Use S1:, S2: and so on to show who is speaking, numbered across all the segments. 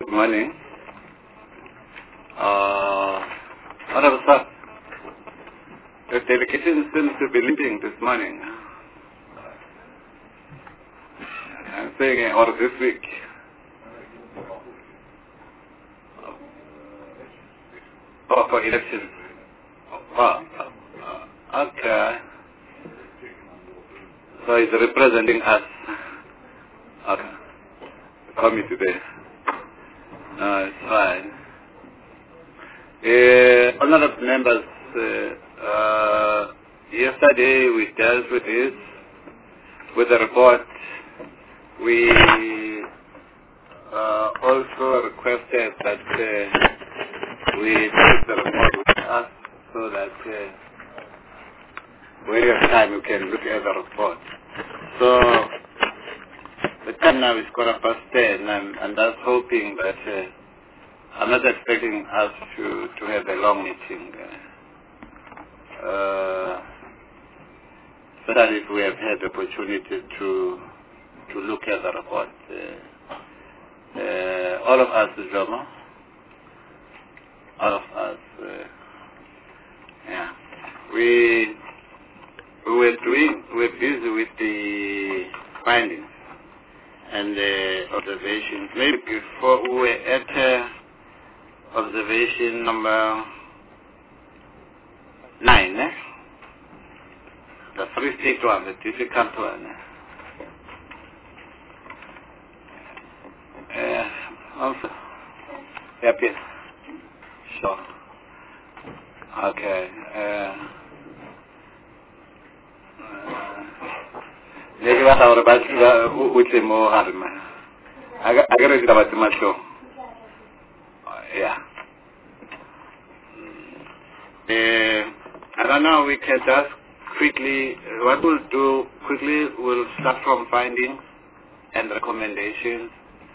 S1: Good morning. Honorable sir, the delegation seems to be leaving this morning. I'm saying or this week. Oh, for election. Okay. So he's representing us. Okay. Call me today. No, it's fine. Honorable members, yesterday we dealt with this, with the report. We also requested that we take the report with us so that when we have time we can look at the report. So the time now is 10:15 and that's hoping that I'm not expecting us to have a long meeting. So that if we have had the opportunity to look at the report, all of us, Jomo, all of us, yeah, we were busy with the findings and the observations. Maybe before we were at observation number 9, the three-stage one, the difficult one. Also, yeah, please. Sure. Okay. Maybe what I was about to which is more hard, man. I got to read about my show. Yeah. I don't know, we can just quickly, what we'll do quickly, we'll start from findings and recommendations.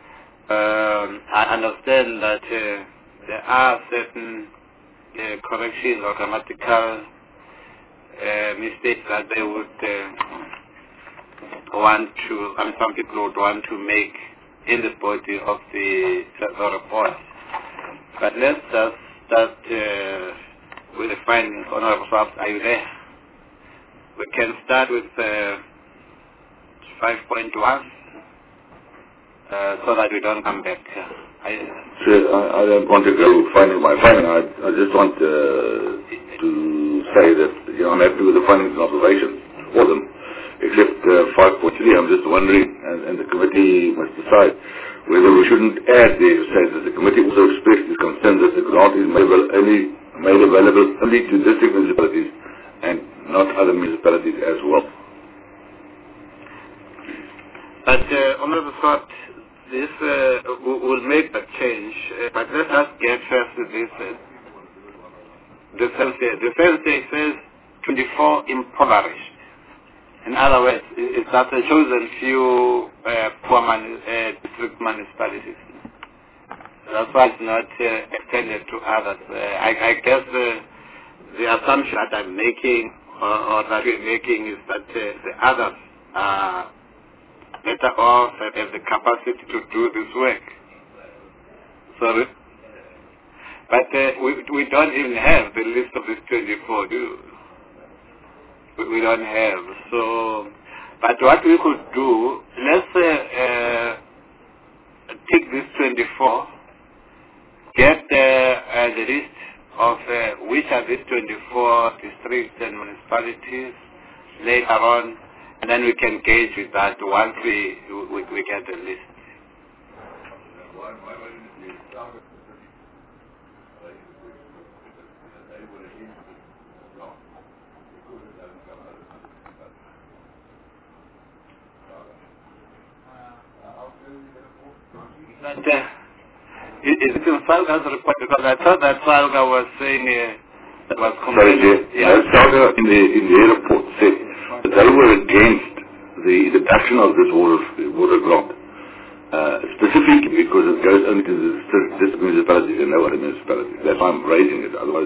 S1: I understand that there are certain corrections or grammatical mistakes that they would want to, some people would want to make in the body of the report. But let's just start with the findings. Honorable Swabs, are you there? We can start with 5.1 so that we don't come back.
S2: I don't want to go finding my finding. I just want to say that I'm happy with the findings and observations, all of them, except 5.3. I'm just wondering, and the committee must decide whether we shouldn't add there, say that the committee also expressed its concern that the grant is made available only to district municipalities and not other municipalities as well.
S1: But Honorable Scott, this will make a change, but let us get first to this. The first day says 24 impoverished. In other words, it's not a chosen few poor district municipalities. That's why it's not extended to others. I guess the assumption that I'm making or that we're making is that the others are better off and have the capacity to do this work. Sorry? But we don't even have the list of these 24, do we don't have. So, but what we could do, let's take this 24, get the list of which are these 24 districts and municipalities later on, and then we can gauge with that once we get the list. But, is it in Salga's report? Because I thought that Salga was saying that was complaining.
S2: Salga in the report said that they were against the deduction of this water grant, specifically because it goes only to the district municipalities and no other municipalities. That's why I'm raising it. Otherwise,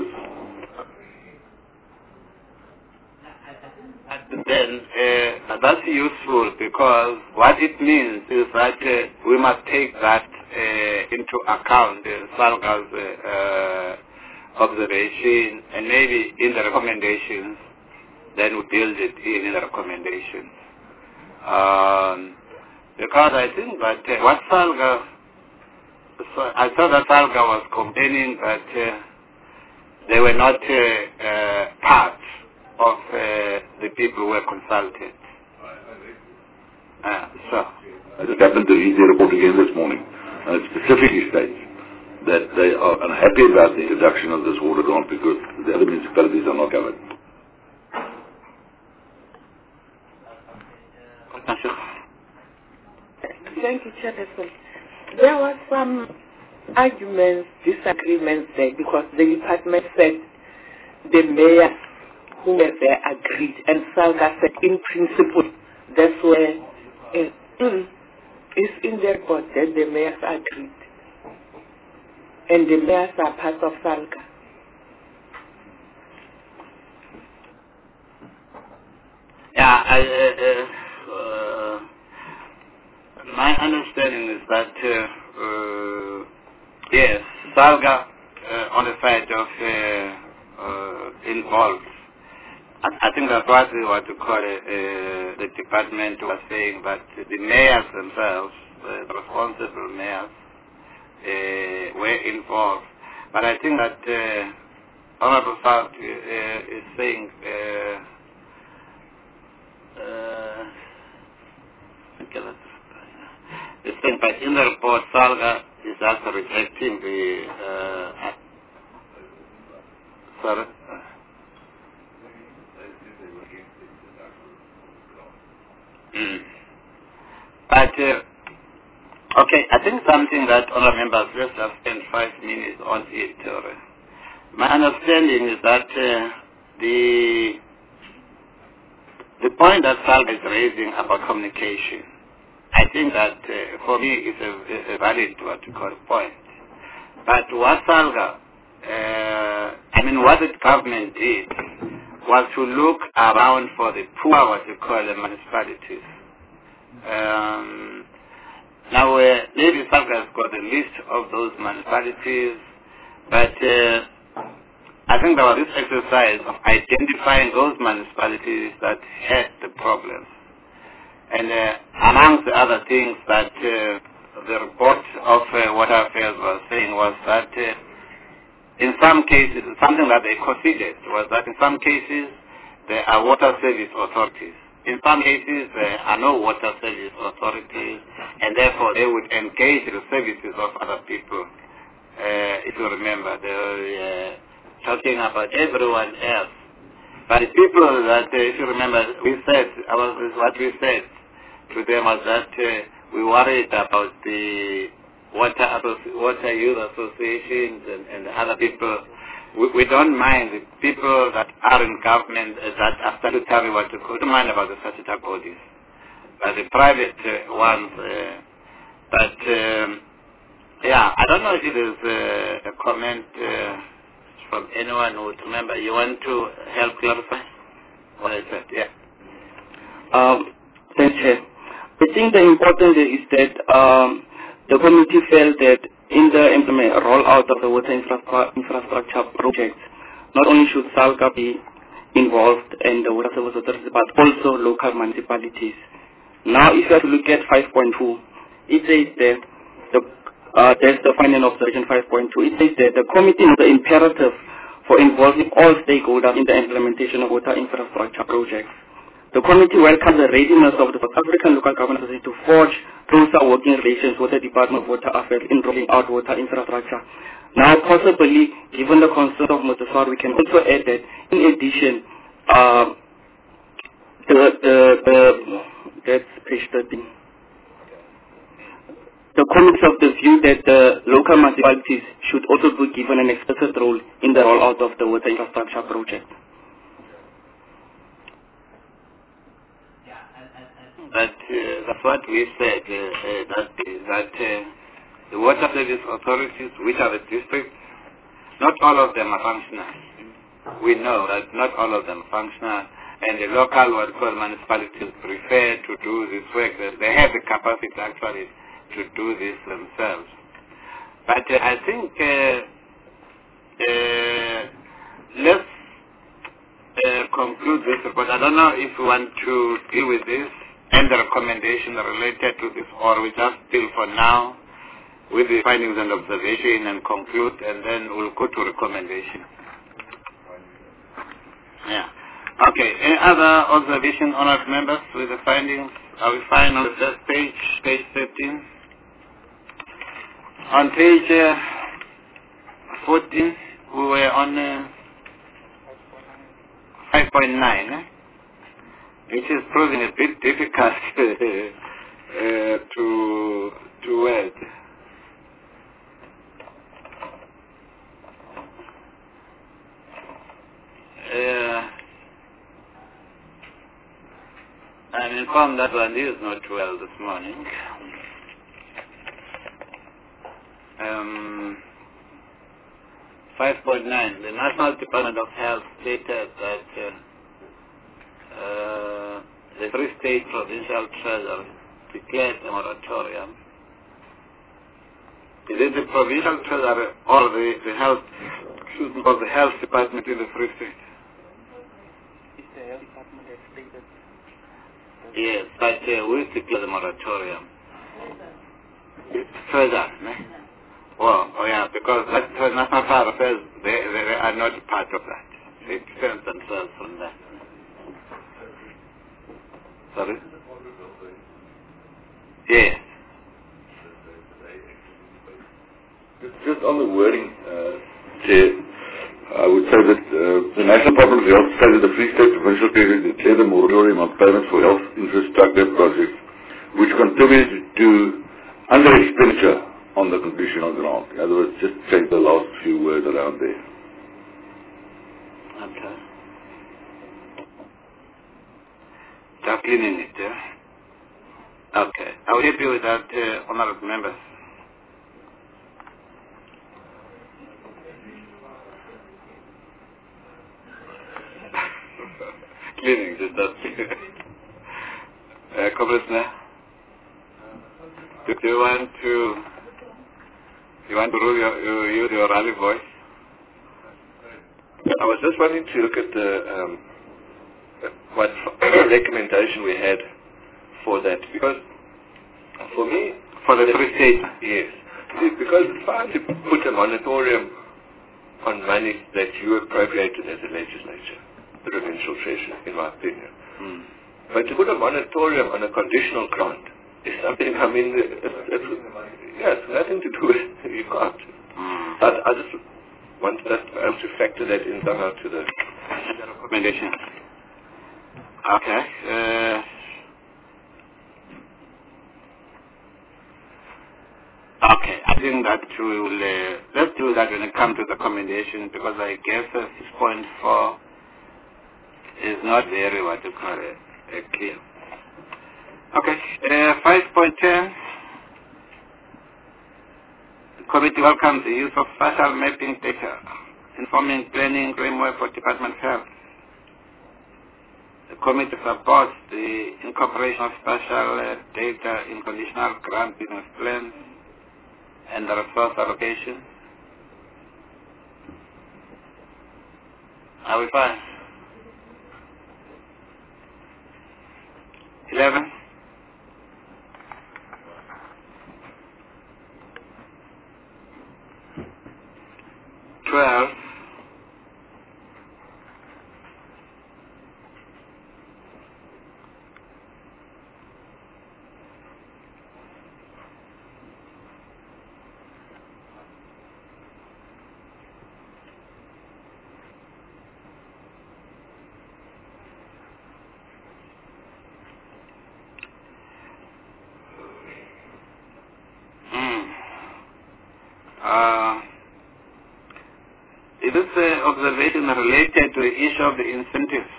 S1: then that's useful because what it means is that we must take that into account SALGA's observation, and maybe in the recommendations, then we build it in the recommendations. Because I think that what SALGA, I thought that SALGA was complaining that they were not part of the people who were consulted. So
S2: I just happened to read their report again this morning, and it specifically states that they are unhappy about the introduction of this water grant because the other municipalities are not covered.
S3: Thank you, Chairperson. There was some arguments, disagreements there, because the department said the mayors who were there agreed, and SALGA said in principle that's where it's in the report that the mayors agreed, and the mayors are part of SALGA.
S1: Yeah, my understanding is that yes, SALGA on the side of involved. I think that's what you call it, the department was saying that the mayors themselves, the responsible mayors, were involved. But I think that Honorable South is saying but in the report, SALGA is also rejecting the sorry. But okay, I think something that honorable members just have spent 5 minutes on it. My understanding is that the point that SALGA is raising about communication, I think that for me is a valid what you call point. But what SALGA, what the government did was to look around for the poor, what you call the municipalities. Now, maybe SALGA has got a list of those municipalities, but I think there was this exercise of identifying those municipalities that had the problems. And amongst the other things that the report of Water Affairs was saying was that in some cases, something that they considered was that in some cases there are water service authorities. In some cases there are no water service authorities, and therefore they would engage the services of other people. If you remember, they were talking about everyone else. But the people that, if you remember, what we said to them was that we worried about the water youth associations and other people. We don't mind the people that are in government that are statutory what to call. We don't mind about the statutory bodies, but the private ones. Yeah, I don't know if there's a comment from anyone who would remember. You want to help clarify what I said? Yeah.
S4: Thanks, Chair. I think the important is that the committee felt that in the rollout of the water infrastructure projects, not only should SALGA be involved and the water service authority, but also local municipalities. Now, if you have to look at 5.2, it says that there's the final observation 5.2. It says that the committee has the imperative for involving all stakeholders in the implementation of water infrastructure projects. The committee welcomes the readiness of the South African local government authority to forge closer working relations with the Department of Water Affairs in rolling out water infrastructure. Now, possibly, given the concerns of Motoswar, we can also add that, in addition, that's page 13. The committee of the view that the local municipalities should also be given an explicit role in the rollout of the water infrastructure project.
S1: That's what we said, that the water service authorities, which are the districts, not all of them are functional. We know that not all of them are functional, and the local municipalities prefer to do this work. They have the capacity actually to do this themselves. But I think let's conclude this report. I don't know if we want to deal with this and the recommendation related to this, or we just deal for now with the findings and observation and conclude, and then we'll go to recommendation. Yeah. Okay. Any other observation, honored members, with the findings? Are we fine on the first page, page 13? On page 14, we were on 5.9, which is proving a bit difficult to word. I'm informed that one is not well this morning. 5.9. The National Department of Health stated that the Free State Provincial Treasury declared a moratorium. Is it the Provincial Treasury or the Health, or the Health Department in the Free State?
S4: It's the Health Department that stated.
S1: Yes, but we declare the moratorium. It's Treasury, ne? Oh yeah, because that National Fire Affairs, they are not part of that. They defend themselves from that. Sorry? Yes.
S2: Just on the wording, Chair, I would say that the National Department of Health stated the Free State Provincial Treasury declared a moratorium on payments for health infrastructure projects, which contributed to under expenditure on the conditional grant. In other words, just change the last few words around there.
S1: Okay. Just cleaning it, yeah? Okay. Are we happy with that, honorable members? Cleaning, just that. Commissioner, do you want to use your rally voice?
S5: I was just wanting to look at the what recommendation we had for that, because for me,
S1: for the Free State,
S5: yes, because if I had to put a moratorium on money that you appropriated as a legislature, the provincial treasury, in my opinion, but to put a moratorium on a conditional grant is something. I mean, it's nothing to do with you can't. I just want us to factor that in somehow to the
S1: recommendation. Okay. Okay, I think that we will, let's do that when it comes to the recommendation, because I guess 6.4 is not very, what you call it, clear. Okay, 5.10. The committee welcomes the use of spatial mapping data, informing planning framework for Department of Health. The committee supports the incorporation of spatial data in conditional grant business plans and the resource allocation. Are we fine? 11. 12. Is this observation related to the issue of the incentives?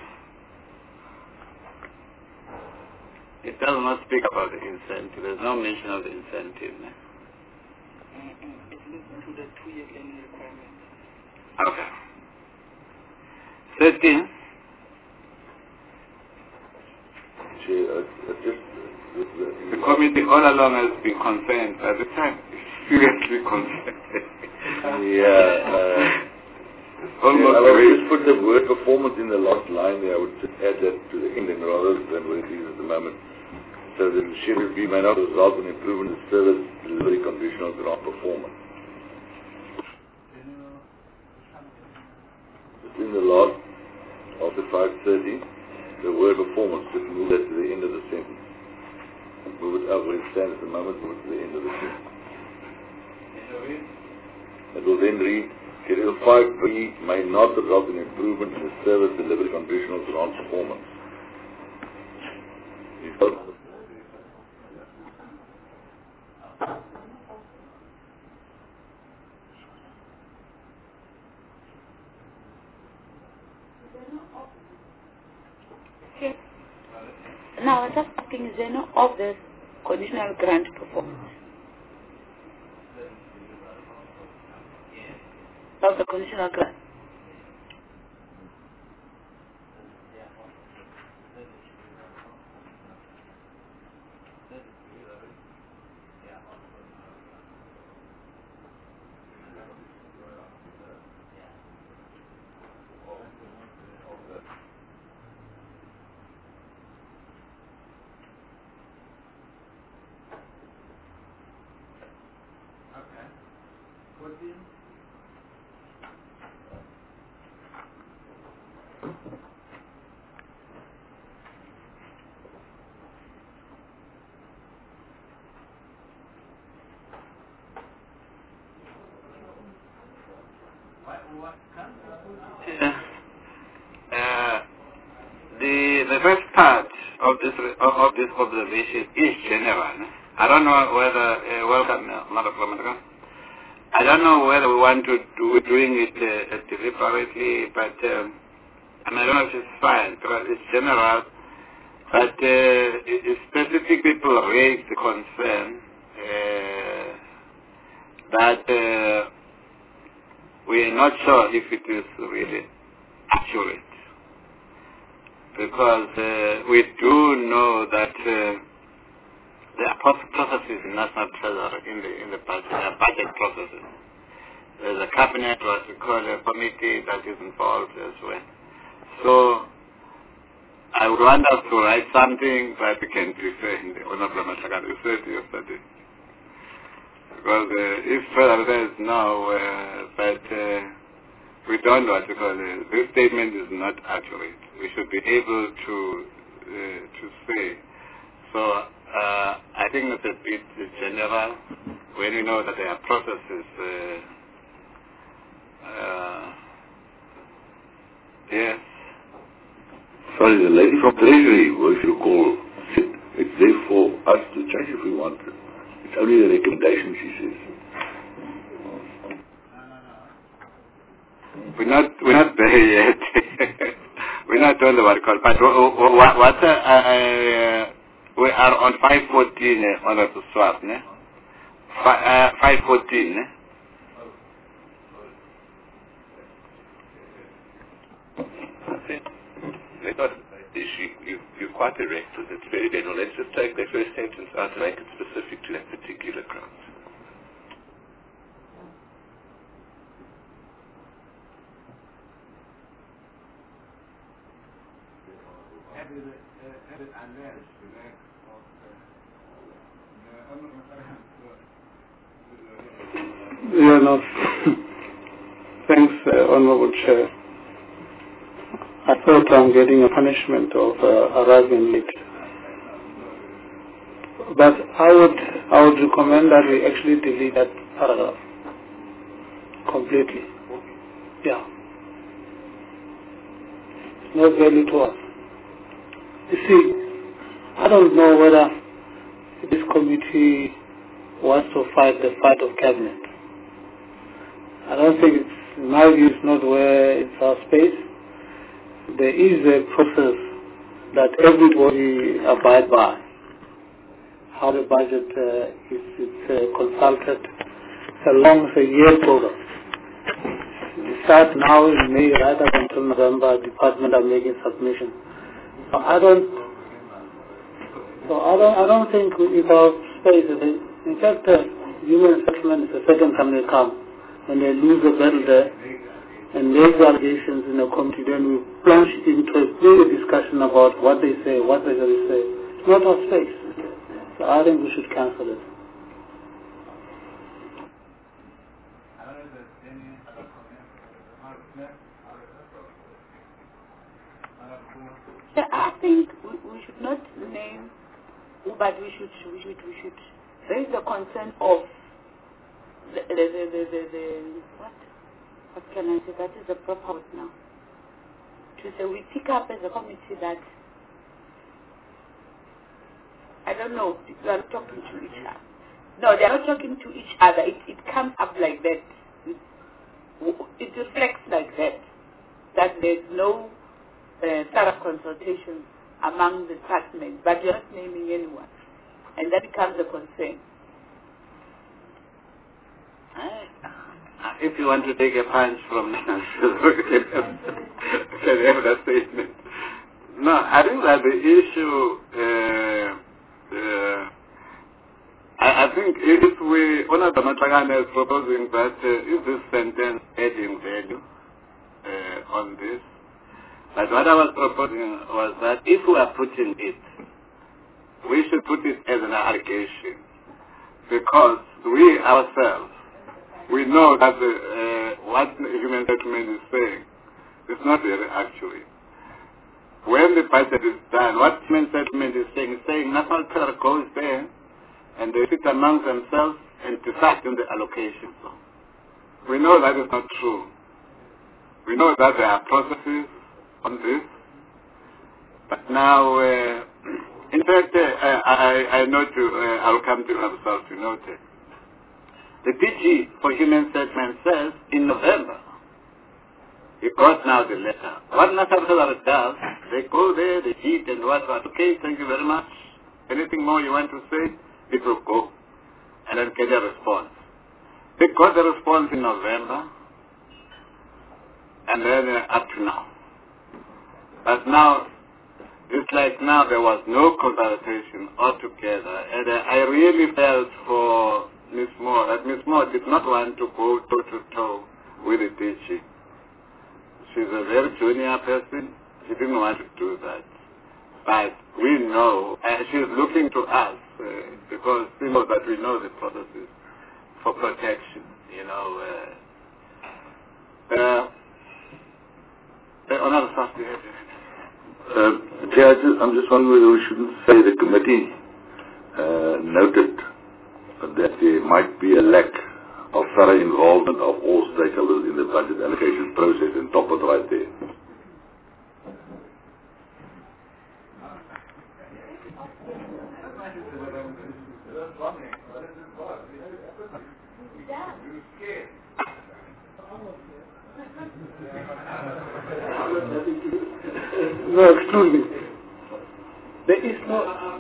S1: It does not speak about the incentive. There's no mention of the incentive.
S4: It's linked to the 2-year planning requirement.
S1: Okay. 13. The committee all along has been concerned. At the time, seriously concerned Almost
S2: I will just put the word performance in the last line there. I would just add that to the ending rather than what it is at the moment. So the schedule B may not result in improvement in service delivery conditional ground performance. Just in the last of the 530, the word performance, just move that to the end of the sentence. Move it up where it stands at the moment, move it to the end of the sentence. It will then read, Schedule 5B may not result in improvement in the service delivery conditional ground performance.
S3: Okay. Now, I was just asking, is there no obvious conditional grant performance? Of the conditional grant.
S1: The first part of this observation is general. I don't know whether welcome, Madam Flamaga. I don't know whether we want to do doing it deliberately, but I don't know if it's fine because it's general. But specific people raise the concern that we are not sure if it is really accurate. Because we do know that there are processes in National Treasury in the budget processes. There's a cabinet, what we call a committee that is involved as well. So I would want us to write something that we can refer in the Honorable Masagan referred to yesterday. Because if Treasury says no, but we don't know what to call it. This statement is not accurate. We should be able to say. So I think it's a bit general when you know that there are processes. Yes.
S2: Sorry, the lady from Treasury, if you call, it's there for us to change if we want to. It's only a recommendation, she says.
S1: We're not there yet. We're not on the what call. But we are on 514 on the swap, ne? 514, ne?
S5: You're quite direct with it. It's very general. Let's just take the first sentence out and make it specific to that particular ground.
S6: Yeah, no. Thanks, Honorable Chair. I thought I'm getting a punishment of arriving late. But I would recommend that we actually delete that paragraph completely. Yeah. It's no value to us. You see, I don't know whether this committee wants to fight the fight of cabinet. I don't think it's, in my view, it's not where it's our space. There is a process that everybody abide by. How the budget is consulted. It's a year program. We start now in May, right up until November. Department are making submission. So I don't think it's our space. In fact, human settlement is the second time they come when they lose the battle there and make the allegations in the committee, then we plunge into a bigger discussion about what they say, what they really say. It's not our space. So I think we should cancel it.
S3: Yeah, I think we should not name, but we should raise the concern of the what can I say? That is the proper word now. To say we pick up as a committee that, I don't know, people are talking to each other. No, they are not talking to each other. It comes up like that. It reflects like that. That there's no thorough consultation among the departments, but you're not naming anyone. And that becomes a concern.
S1: If you want to take a punch from can have that statement. No, I think that the issue, I think if we, Honorable Matlagane is proposing that is this sentence adding value on this. But what I was proposing was that if we are putting it, we should put it as an allegation, because we ourselves, we know that what human settlement is saying is not really actually. When the budget is done, what human settlement is saying national treasury goes there and they sit among themselves and decide on the allocation. So we know that is not true. We know that there are processes on this. But now, in fact, I note I'll come to myself to note it. The DG for Human Settlement says in November, he got now the letter. What National Treasury does, they go there, they eat and what. Okay, thank you very much. Anything more you want to say? It will go. And then get a response. They got the response in November, and then up to now. But now, it's like now there was no consultation altogether, and I really felt for Ms. Moore that Ms. Moore did not want to go toe-to-toe with the DG. She's a very junior person. She didn't want to do that. But we know, and she's looking to us because she knows that we know the processes for protection, you know. Another thought you have.
S2: Chair, I'm just wondering whether we shouldn't say the committee noted that there might be a lack of thorough involvement of all stakeholders in the budget allocation process, and top it right there.
S6: No, excuse me. There is no...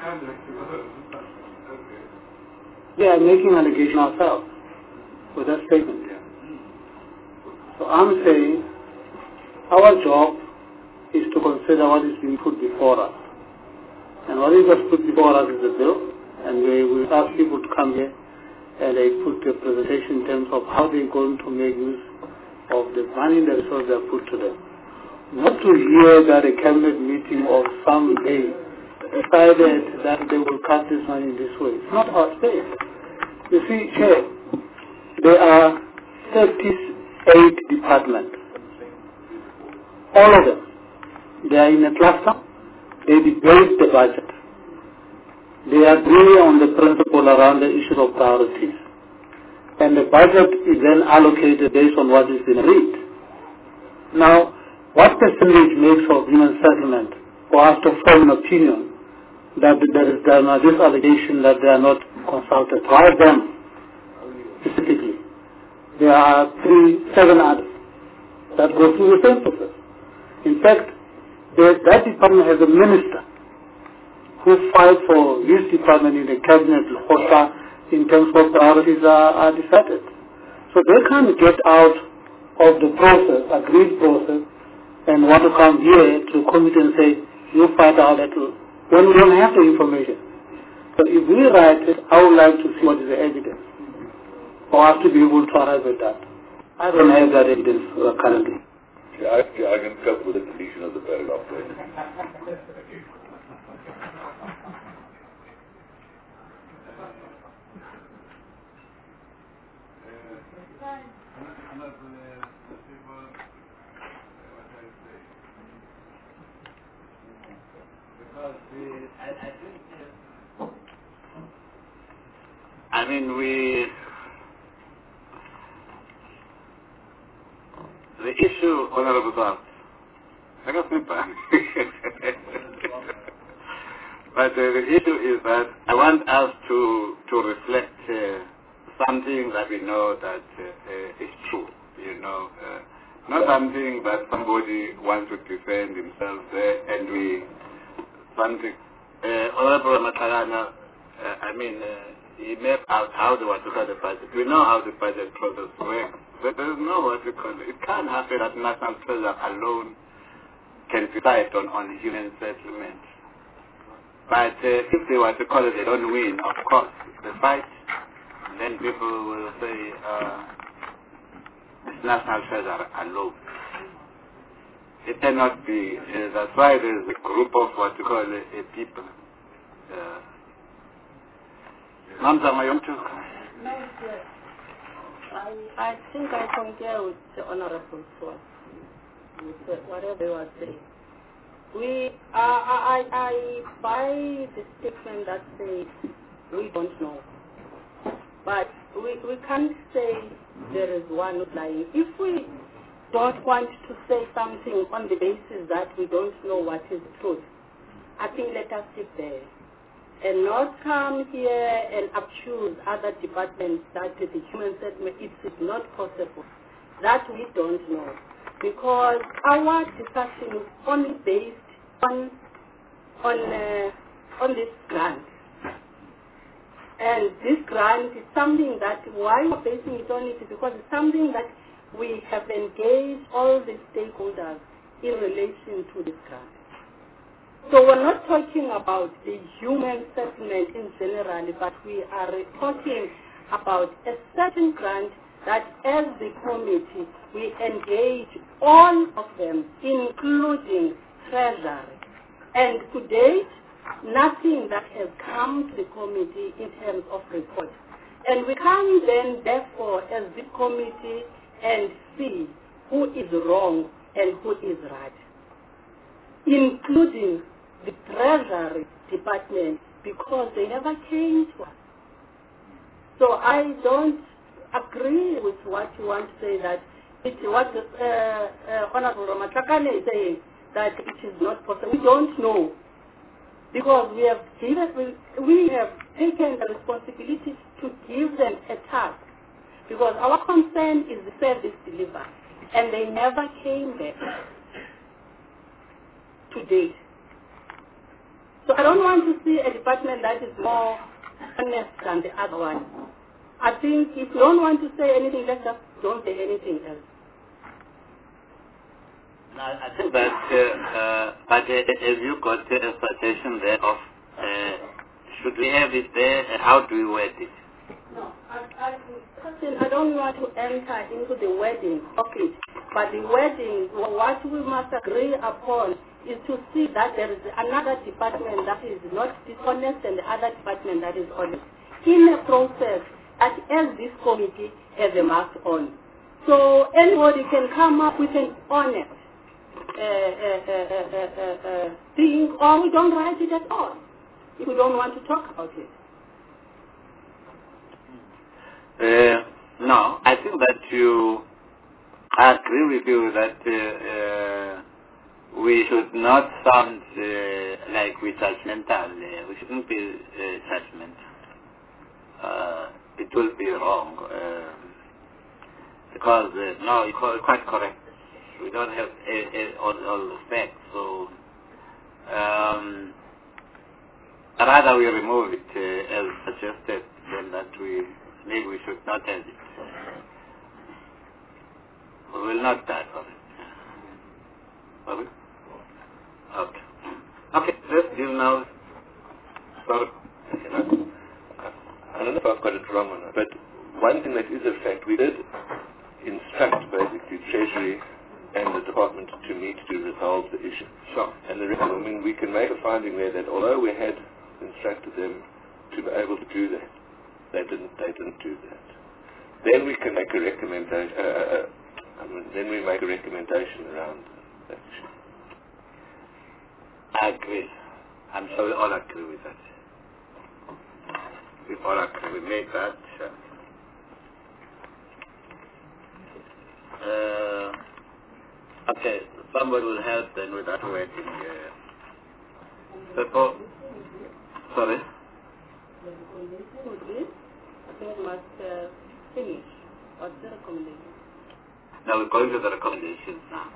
S6: They are making allegation ourselves with that statement. So I'm saying our job is to consider what is being put before us. And what is put before us is a bill, and we ask people to come here and they put a presentation in terms of how they're going to make use of the money that they have put to them. Not to hear that a cabinet meeting of some day decided that they will cut this money in this way. It's not our space. You see, Chair, there are 38 departments. All of them. They are in a cluster. They debate the budget. They agree on the principle around the issue of priorities. And the budget is then allocated based on what is been agreed. Now, what percentage makes of human settlement for us to form an opinion that there is this allegation that they are not consulted? Why them specifically? There are 7 others that go through the same process. In fact, that department has a minister who fights for his department in the cabinet in terms of priorities are decided. So they can't get out of the process, agreed process, and want to come here to the committee and say, you find out that when we don't have the information. So if we write it, I would like to see what is the evidence. for us to be able to arrive at that. I don't have that evidence currently.
S2: Yeah, I can cope with the deletion of the paragraph.
S1: I mean, the issue, Honorable Bob, I got my pen. But the issue is that I want us to reflect something that we know that is true, not something that somebody wants to defend himself and something. Honorable Matalana, he mapped out how they want to cut the budget. We know how the budget process works, but there is no what we call it. It can't happen that National Treasury alone can decide on human settlement. But if they want to call it, they don't win, of course, the fight, then people will say it's National Treasury alone. It cannot be. That's why there's a group of what you call people. Mamza, you want to?
S3: No, sir. I think I concur with the Honorable Swan, with whatever they were saying. I buy the statement that says we don't know. But we can't say there is one lying. If we don't want to say something on the basis that we don't know what is truth, I think let us sit there and not come here and accuse other departments that the human settlement it is not possible. That we don't know. Because our discussion is only based on this grant. And this grant is something that, why we're basing it on it is because it's something that we have engaged all the stakeholders in relation to this grant. So we're not talking about the human settlement in general, but we are talking about a certain grant that as the committee, we engage all of them, including Treasury. And to date, nothing that has come to the committee in terms of report. And we come then, therefore, as the committee and see who is wrong and who is right, including the Treasury Department, because they never came to us. So I don't agree with what you want to say, that it's what Honorable Ramatlakane is saying, that it is not possible. We don't know, because we have taken the responsibility to give them a task, because our concern is the service delivered, and they never came back to date. So I don't want to see a department that is more honest than the other one. I think if you don't want to say anything, let's just don't say anything else.
S1: No, I think that, but as you got a suggestion there of, should we have it there, how do we word it?
S3: No, I don't want to enter into the wording of it, but the wording, what we must agree upon is to see that there is another department that is not dishonest and the other department that is honest in a process that as this committee has a mark on. So anybody can come up with an honest thing, or we don't write it at all if we don't want to talk about it.
S1: No, I think that I agree with you that we should not sound like we're judgmental. We shouldn't be judgmental. It will be wrong. Because, no, you're quite correct. We don't have all the facts. So, rather we remove it as suggested than that maybe we should not have it. We will not die for it. Will we? Okay. Okay, let's deal now. Sorry.
S5: I don't know if I've got it wrong or not, but one thing that is a fact, we did instruct basically Treasury and the Department to meet to resolve the issue.
S1: Sure.
S5: And I mean, we can make a finding there that although we had instructed them to be able to do that, they didn't do that. Then we can make a recommendation. Then we make a recommendation around that issue.
S1: I agree. I'm sure we all agree with that. We all agree. We made that. Okay, somebody will help then with that waiting. People, sorry?
S7: They must finish. What's the recommendation?
S1: Now we're going to the recommendations now.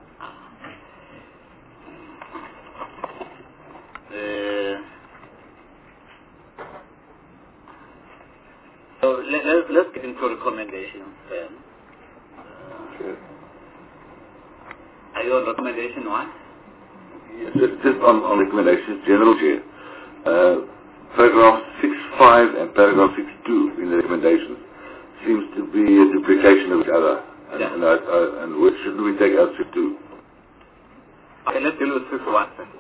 S1: So let's get into recommendations then.
S5: Sure.
S1: Are you on recommendation one?
S2: Yes, just on recommendations, General Chair. Paragraph 6.5 and paragraph 6.2 in the recommendations seems to be a duplication of each other. And which should we take out 6.2?
S1: Okay, let's deal with 6.1 first.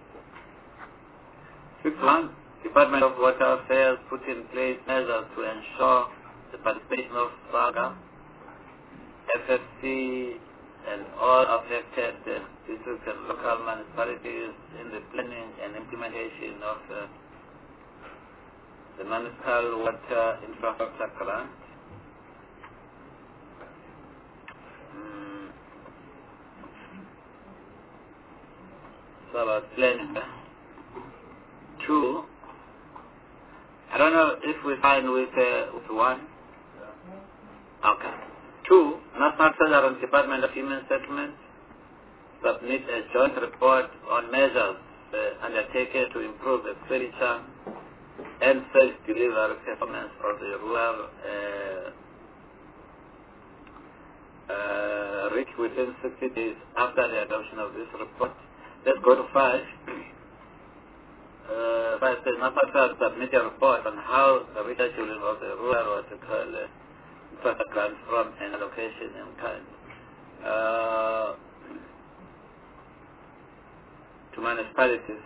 S1: 6.1, Department of Water Affairs put in place measures to ensure the participation of SAGA, FFC, and all affected districts and local municipalities in the planning and implementation of the municipal water infrastructure grant. So about planning. 2, I don't know if we find with 1. Okay. 2, National Treasury and Department of Human Settlements submit a joint report on measures undertaken to improve expenditure and service delivery performance of the rural reach within 60 days after the adoption of this report. Let's go to 5. 5 says National Treasury submit a report on how the rescheduling of the rural water infrastructure grants from an allocation in kind to municipalities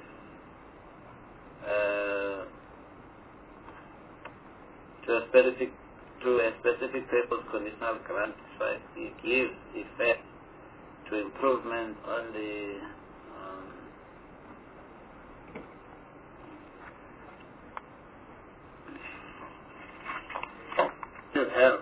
S1: to a specific purpose conditional grant it gives effect to improvement on the help.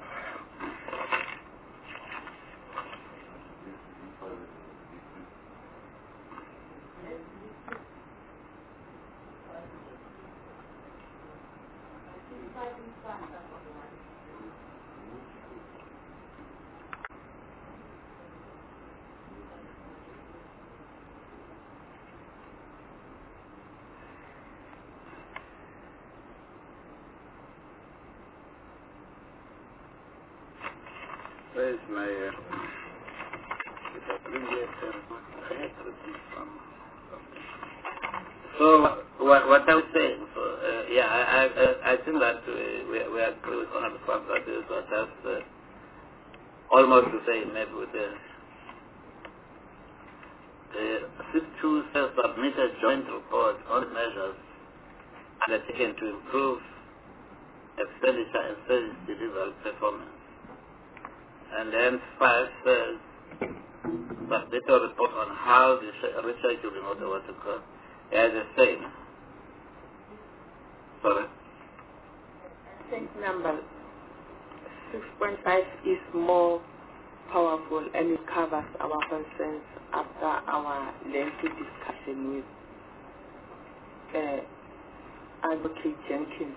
S1: Where's my so what I was saying, I think that we agree with Honorable Swam that this was just almost the same, maybe with the 6.2 says submit a joint report on measures undertaken to improve expenditure and service delivery performance. And then 5 says submit a report on how the rescheduling of the water cost. As the same. Sorry.
S3: I think number 6.5 is more powerful and it covers our concerns after our lengthy discussion with Advocate Jenkins.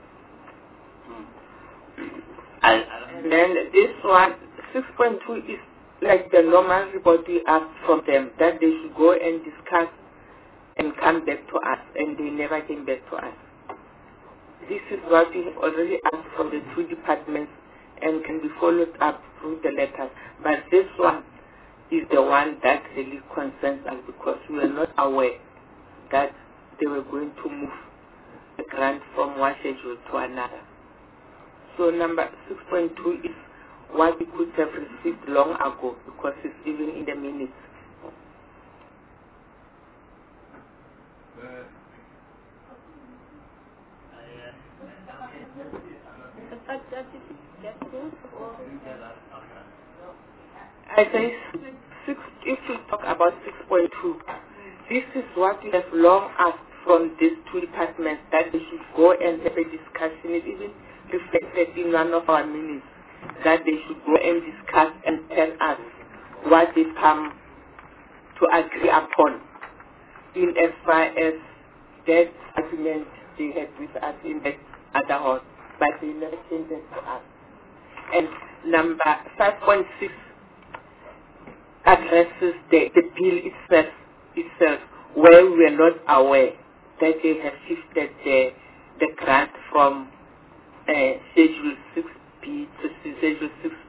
S3: And then this one, 6.2 is like the normal report we ask from them, that they should go and discuss and come back to us, and they never came back to us. This is what we have already asked from the 2 departments and can be followed up through the letters. But this one is the one that really concerns us because we were not aware that they were going to move the grant from one schedule to another. So number 6.2 is what we could have received long ago because it's even in the minutes. I say if we talk about 6.2, this is what we have long asked from these two departments, that they should go and have a discussion. It even reflected in one of our minutes that they should go and discuss and tell us what they come to agree upon in as far as that agreement they had with us in that other hall, but they never changed it to us. And number 5.6 addresses the bill itself, where we are not aware that they have shifted the grant from Schedule 6B to Schedule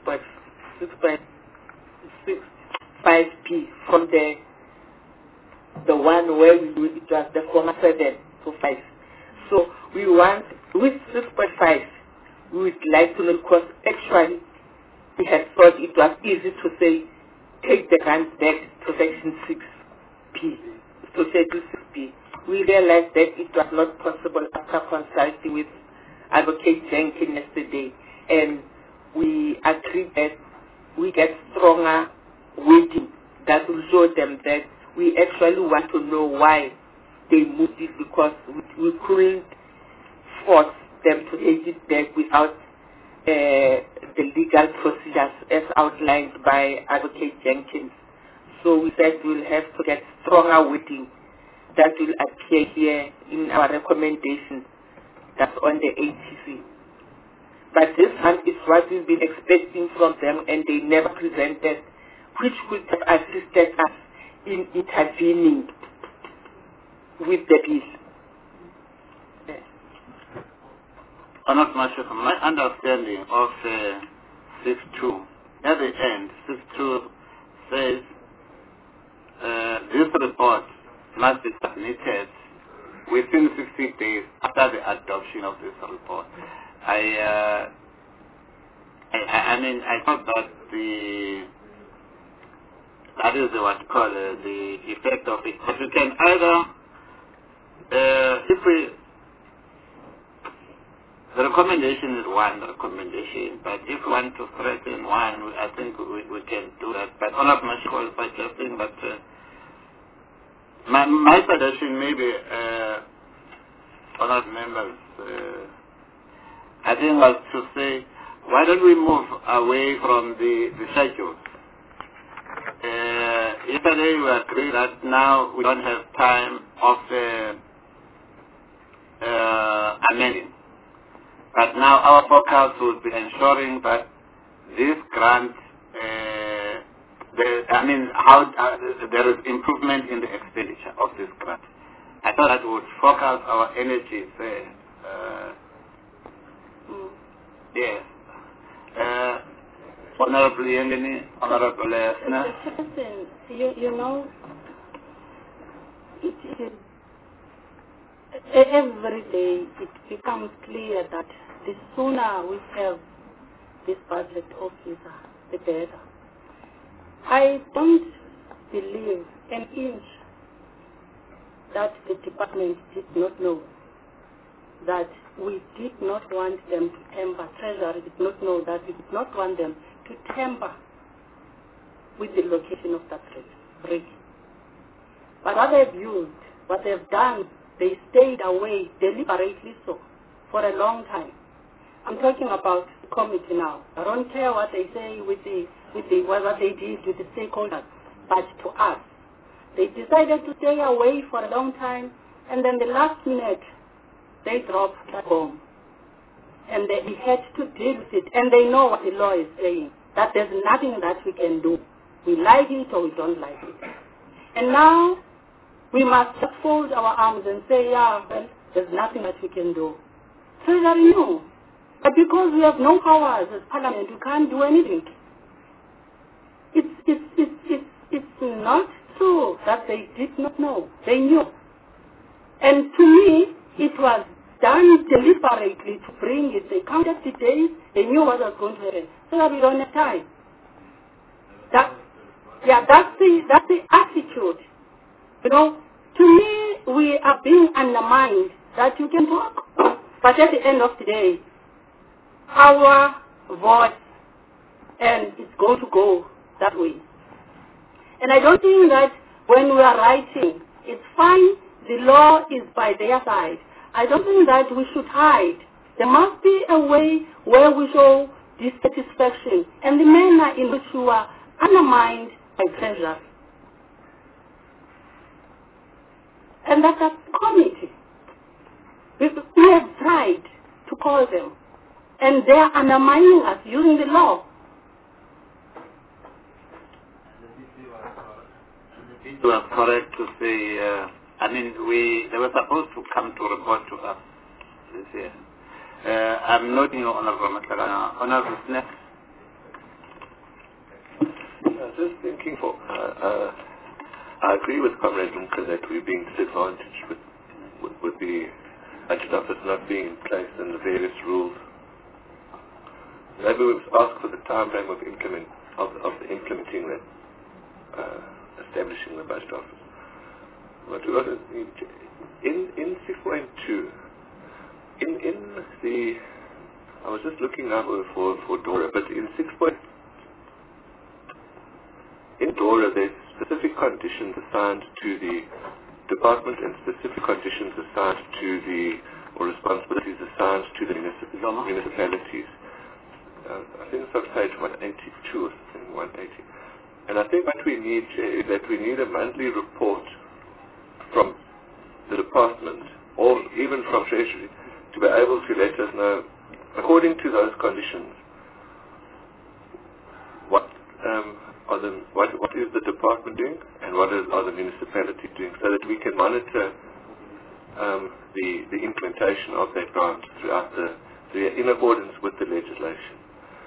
S3: 6.5B from the one where it was the former 7 to 5. So we want, with 6.5, we would like to know, because actually we had thought it was easy to say, take the grant back to Section 6B, to Schedule 6B. We realized that it was not possible after consulting with Advocate Jenkins yesterday, and we agreed that we get stronger wording that will show them that we actually want to know why they moved it, because we couldn't force them to take it back without the legal procedures as outlined by Advocate Jenkins. So we said we'll have to get stronger wording that will appear here in our recommendation that's on the ATC. But this one is what we've been expecting from them, and they never presented, which could have assisted us in intervening with the bill.
S8: Honourable Marshal, from my understanding of 6.2, at the end, 6.2 says this report must be submitted within 60 days after the adoption of this report. I mean, I thought that that is what you call the effect of it. But you can either, the recommendation is one recommendation, but if you want to strengthen one, I think we can do that. But Honourable Marshal was suggesting that my suggestion maybe, honourable members, I think was to say, why don't we move away from the schedule? Yesterday we agreed that now we don't have time of amending. But now our focus will be ensuring that this grant, there is improvement in the expenditure of this grant. I thought that would focus our energies there. Yes. Honorable Yengeni, Honorable Lesna.
S7: You know, every day it becomes clear that the sooner we have this budget officer, the better. I don't believe an inch that the department did not know that we did not want them to tamper. Treasury did not know that we did not want them to tamper with the location of that bridge. But what they've used, what they've done, they stayed away deliberately so for a long time. I'm talking about the committee now. I don't care what they say with what they did with the stakeholders, but to us, they decided to stay away for a long time, and then the last minute they dropped that bomb, and we had to deal with it. And they know what the law is saying, that there's nothing that we can do. We like it or we don't like it. And now we must fold our arms and say, yeah, well, there's nothing that we can do. Treasury knew. But because we have no powers as Parliament, we can't do anything. It's not true that they did not know. They knew. And to me, it was done deliberately to bring it. They counted the days, they knew what was going to happen, so that we don't have time. That's the attitude. You know, to me, we are being undermined that you can talk, but at the end of the day, our voice, and it's going to go that way. And I don't think that when we are writing, it's fine, the law is by their side. I don't think that we should hide. There must be a way where we show dissatisfaction and the manner in which you are undermined by pressure. And that's a committee. We have tried to call them, and they are undermining us using the law.
S8: It was correct to say, they were supposed to come to report to us this year. I'm noting your Honorable Matlakane. Honorable Smith.
S5: Just thinking I agree with Comrade Lunka that we're being disadvantaged with the budget office not being placed in the various rules. Maybe we've asked for the time frame of implementing that, establishing the budget office. But we also need in 6.2, I was just looking up for DORA, but in in DORA there's specific conditions assigned to the department and specific conditions assigned to or responsibilities assigned to the municipalities. I think it's on page 182 or something, 180. And I think what we need is that we need a monthly report from the department or even from Treasury to be able to let us know, according to those conditions, what is the department doing and what are the municipalities doing, so that we can monitor the implementation of that grant in accordance with the legislation.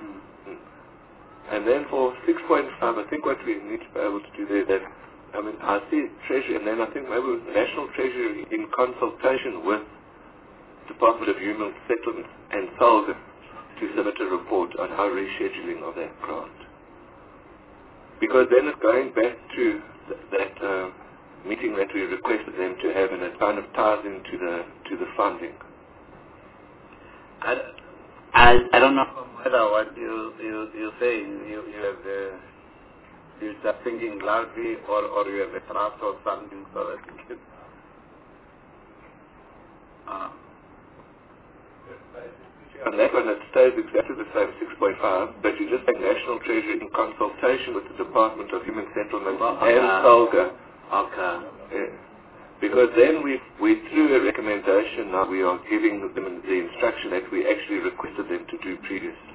S5: And then for 6.5, I think what we need to be able to do there, I see Treasury, and then I think maybe National Treasury in consultation with Department of Human Settlements and SALGA to submit a report on how rescheduling of that grant. Because then it's going back to that meeting that we requested them to have, and it kind of ties into the funding.
S8: I don't know whether what you say you start thinking loudly or you have a draft or something so that you can.
S5: On that one, it stays exactly the same 6.5, but you just say National Treasury in consultation with the Department of Human Settlements and SALGA.
S8: Okay.
S5: Yeah. Because then we through a recommendation, now we are giving them the instruction that we actually requested them to do previously.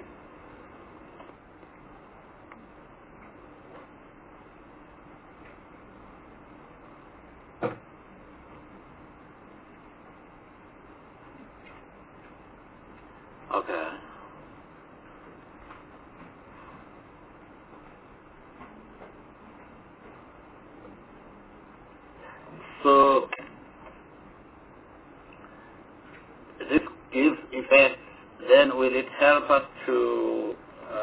S8: Okay. So this gives effect, then will it help us to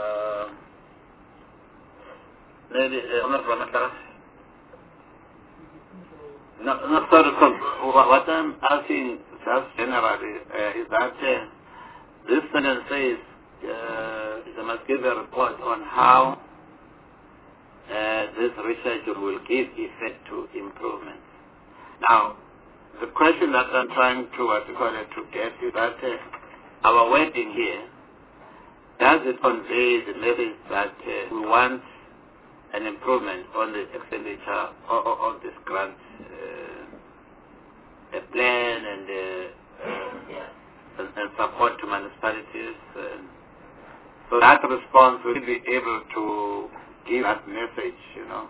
S8: No, sorry, what I'm asking just generally is that this sentence says they must give a report on how this research will give effect to improvement. Now, the question that I'm trying to get is that our wording here, does it convey the message that we want an improvement on the expenditure of this grant plan and support to municipalities? So that response will be able to give that message, you know.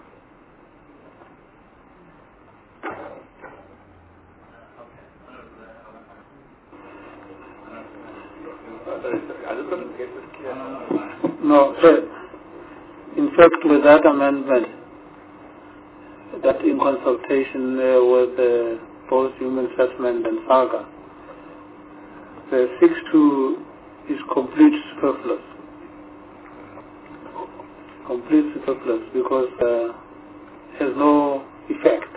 S6: No, sir. In fact, with that amendment, that in consultation with both Human Settlement and SALGA, the 6.2 is complete superfluous. Complete superfluous because it has no effect.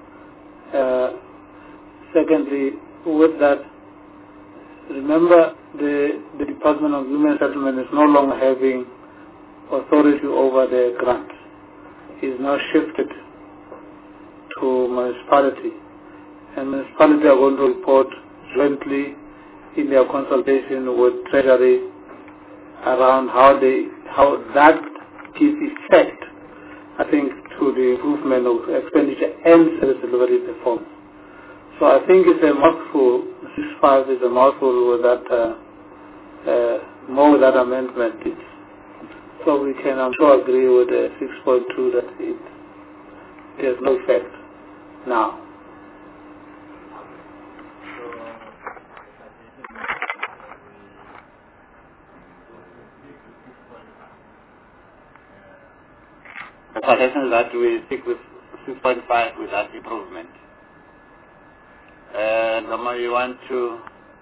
S6: Secondly, with that, remember the Department of Human Settlement is no longer having authority over the grant. It is now shifted to municipality, and municipality are going to report jointly in their consultation with Treasury around how that gives effect, I think, to the improvement of expenditure and service delivery performance. So I think it's a mouthful. 6.5 is a mouthful with that, more with that amendment. So we can, I'm sure, agree with the 6.2 that it has no effect now.
S8: The suggestion is that we stick with 6.5 with that improvement. Lama, you want to?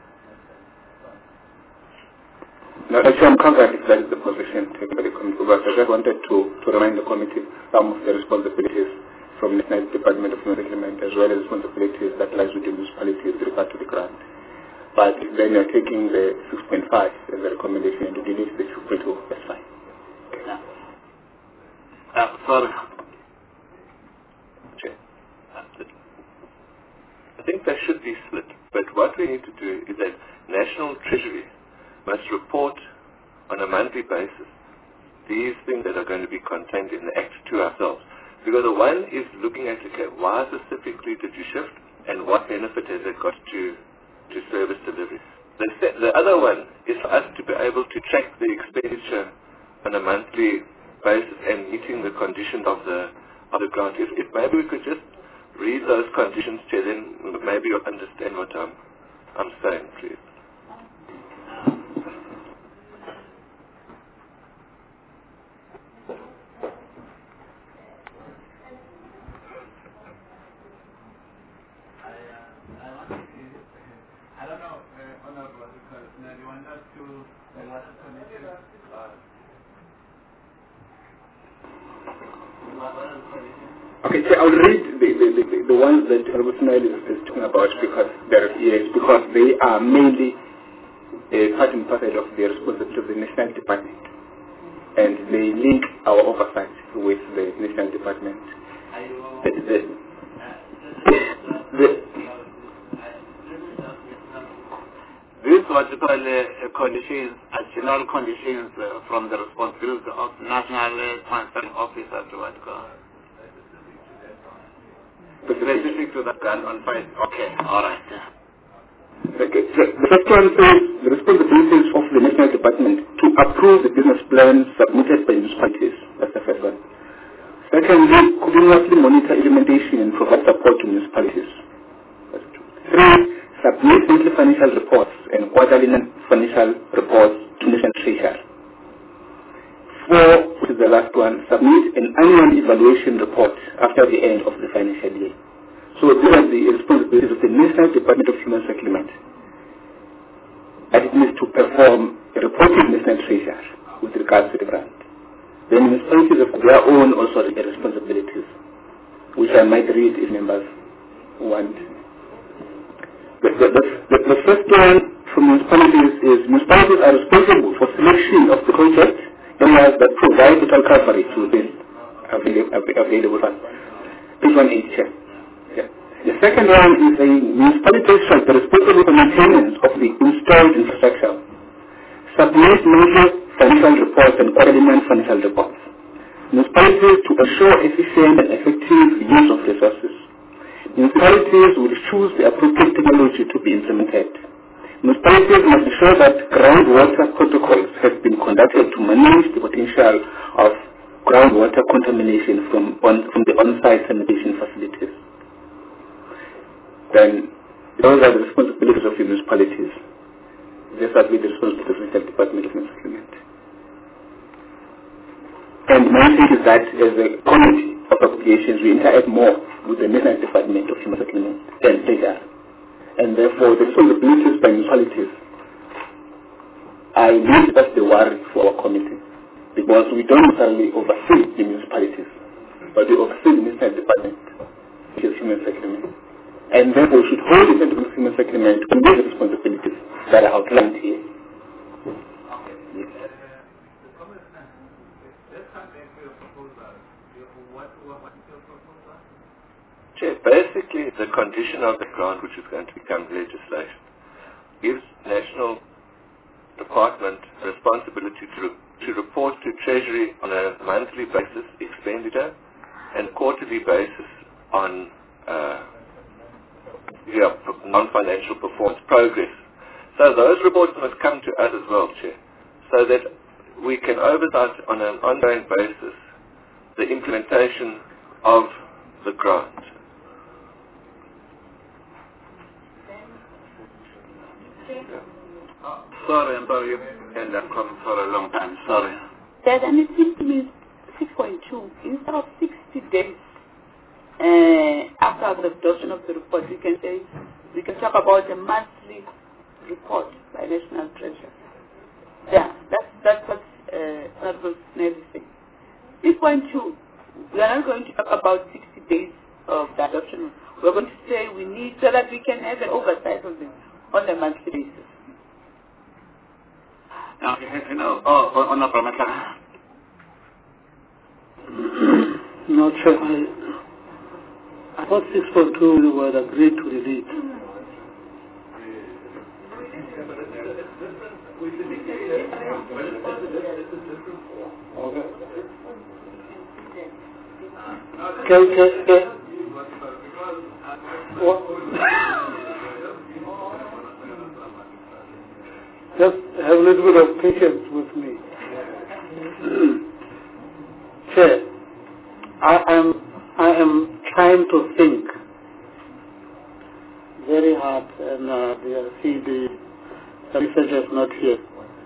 S9: No, actually I'm covered if that is the position taken by the committee, but I just wanted to remind the committee some of the responsibilities from the National Department of Human Settlement as well as responsibilities that lies with the municipalities with regard to the grant. But if then you're taking the 6.5 as a recommendation and you delete the 2.2, that's fine.
S8: No. Sorry.
S5: Okay. I think that should be split, but what we need to do is that National Treasury must report on a monthly basis these things that are going to be contained in the Act to ourselves. Because the one is looking at, okay, why specifically did you shift and what benefit has it got to service delivery. The other one is for us to be able to track the expenditure on a monthly basis and meeting the conditions of the grant. If maybe we could just read those conditions to them, maybe you'll understand what I'm saying, please.
S8: I don't know, Honorable, because you want us to what conditions
S9: Okay, so I'll read the ones that Honorable Snell is talking about because they are mainly part and parcel of the responsibility of the National Department, and they link our oversight with the National Department.
S8: These what you call conditions, additional conditions from the responsibility of National Concern Officer to what go. Specific to that grant on file. Okay, all right.
S9: Okay. The first one says the responsibilities of the National Department to approve the business plan submitted by municipalities. That's the first one. Secondly, continuously monitor implementation and provide support to municipalities. That's two. Three, submit monthly financial reports and quarterly financial reports to National Treasury. Four, which is the last one, submit an annual evaluation report after the end of the financial year. So these are the responsibilities of the National Department of Human Settlement. And it needs to perform a reporting National Treasury with regards to the grant. The municipalities have their own also responsibilities, which I might read if members want. The first one from municipalities is municipalities are responsible for selection of the project areas that provide total coverage to the available funds. This one is here. Yeah. The second one is the municipalities shall be responsible for maintenance of the installed infrastructure. Submit monthly financial reports and quarterly financial reports. Municipalities to assure efficient and effective use of resources. Municipalities will choose the appropriate technology to be implemented. Municipalities must ensure that groundwater protocols have been conducted to manage the potential of groundwater contamination from the on-site sanitation facilities. Then, those are the responsibilities of the municipalities. These are the responsibilities of the Department of Human Settlement. And my thing is that as a committee of applications, we interact more with the National Department of Human Settlement than Treasury. And therefore, the responsibilities by municipalities I believe that's the worry for our committee, because we don't necessarily oversee the municipalities, but we oversee the Minister Department, which is human settlement. And therefore we should hold the human settlement to the responsibilities that are outlined here.
S5: Chair, basically the condition of the grant, which is going to become legislation, gives National Department responsibility to report to Treasury on a monthly basis expenditure and quarterly basis on non-financial performance progress. So those reports must come to us as well, Chair, so that we can oversight on an ongoing basis the implementation of the grant.
S8: Sorry, I'm sorry, and I've come for a long time. Sorry.
S7: And it seems to me 6.2, instead of 60 days after the adoption of the report, we can talk about a monthly report by National Treasury. Yeah, that's what Honorable Snell is saying. 6.2, we are not going to talk about 60 days of the adoption. We're going to say we need so that we can have an oversight of this on a monthly basis.
S8: Honorable Matla.
S6: No, Chair, I thought 6.2 were agreed to delete. Okay. Just have a little bit of patience with me. Chair, I am trying to think very hard, and I see the researcher is not here.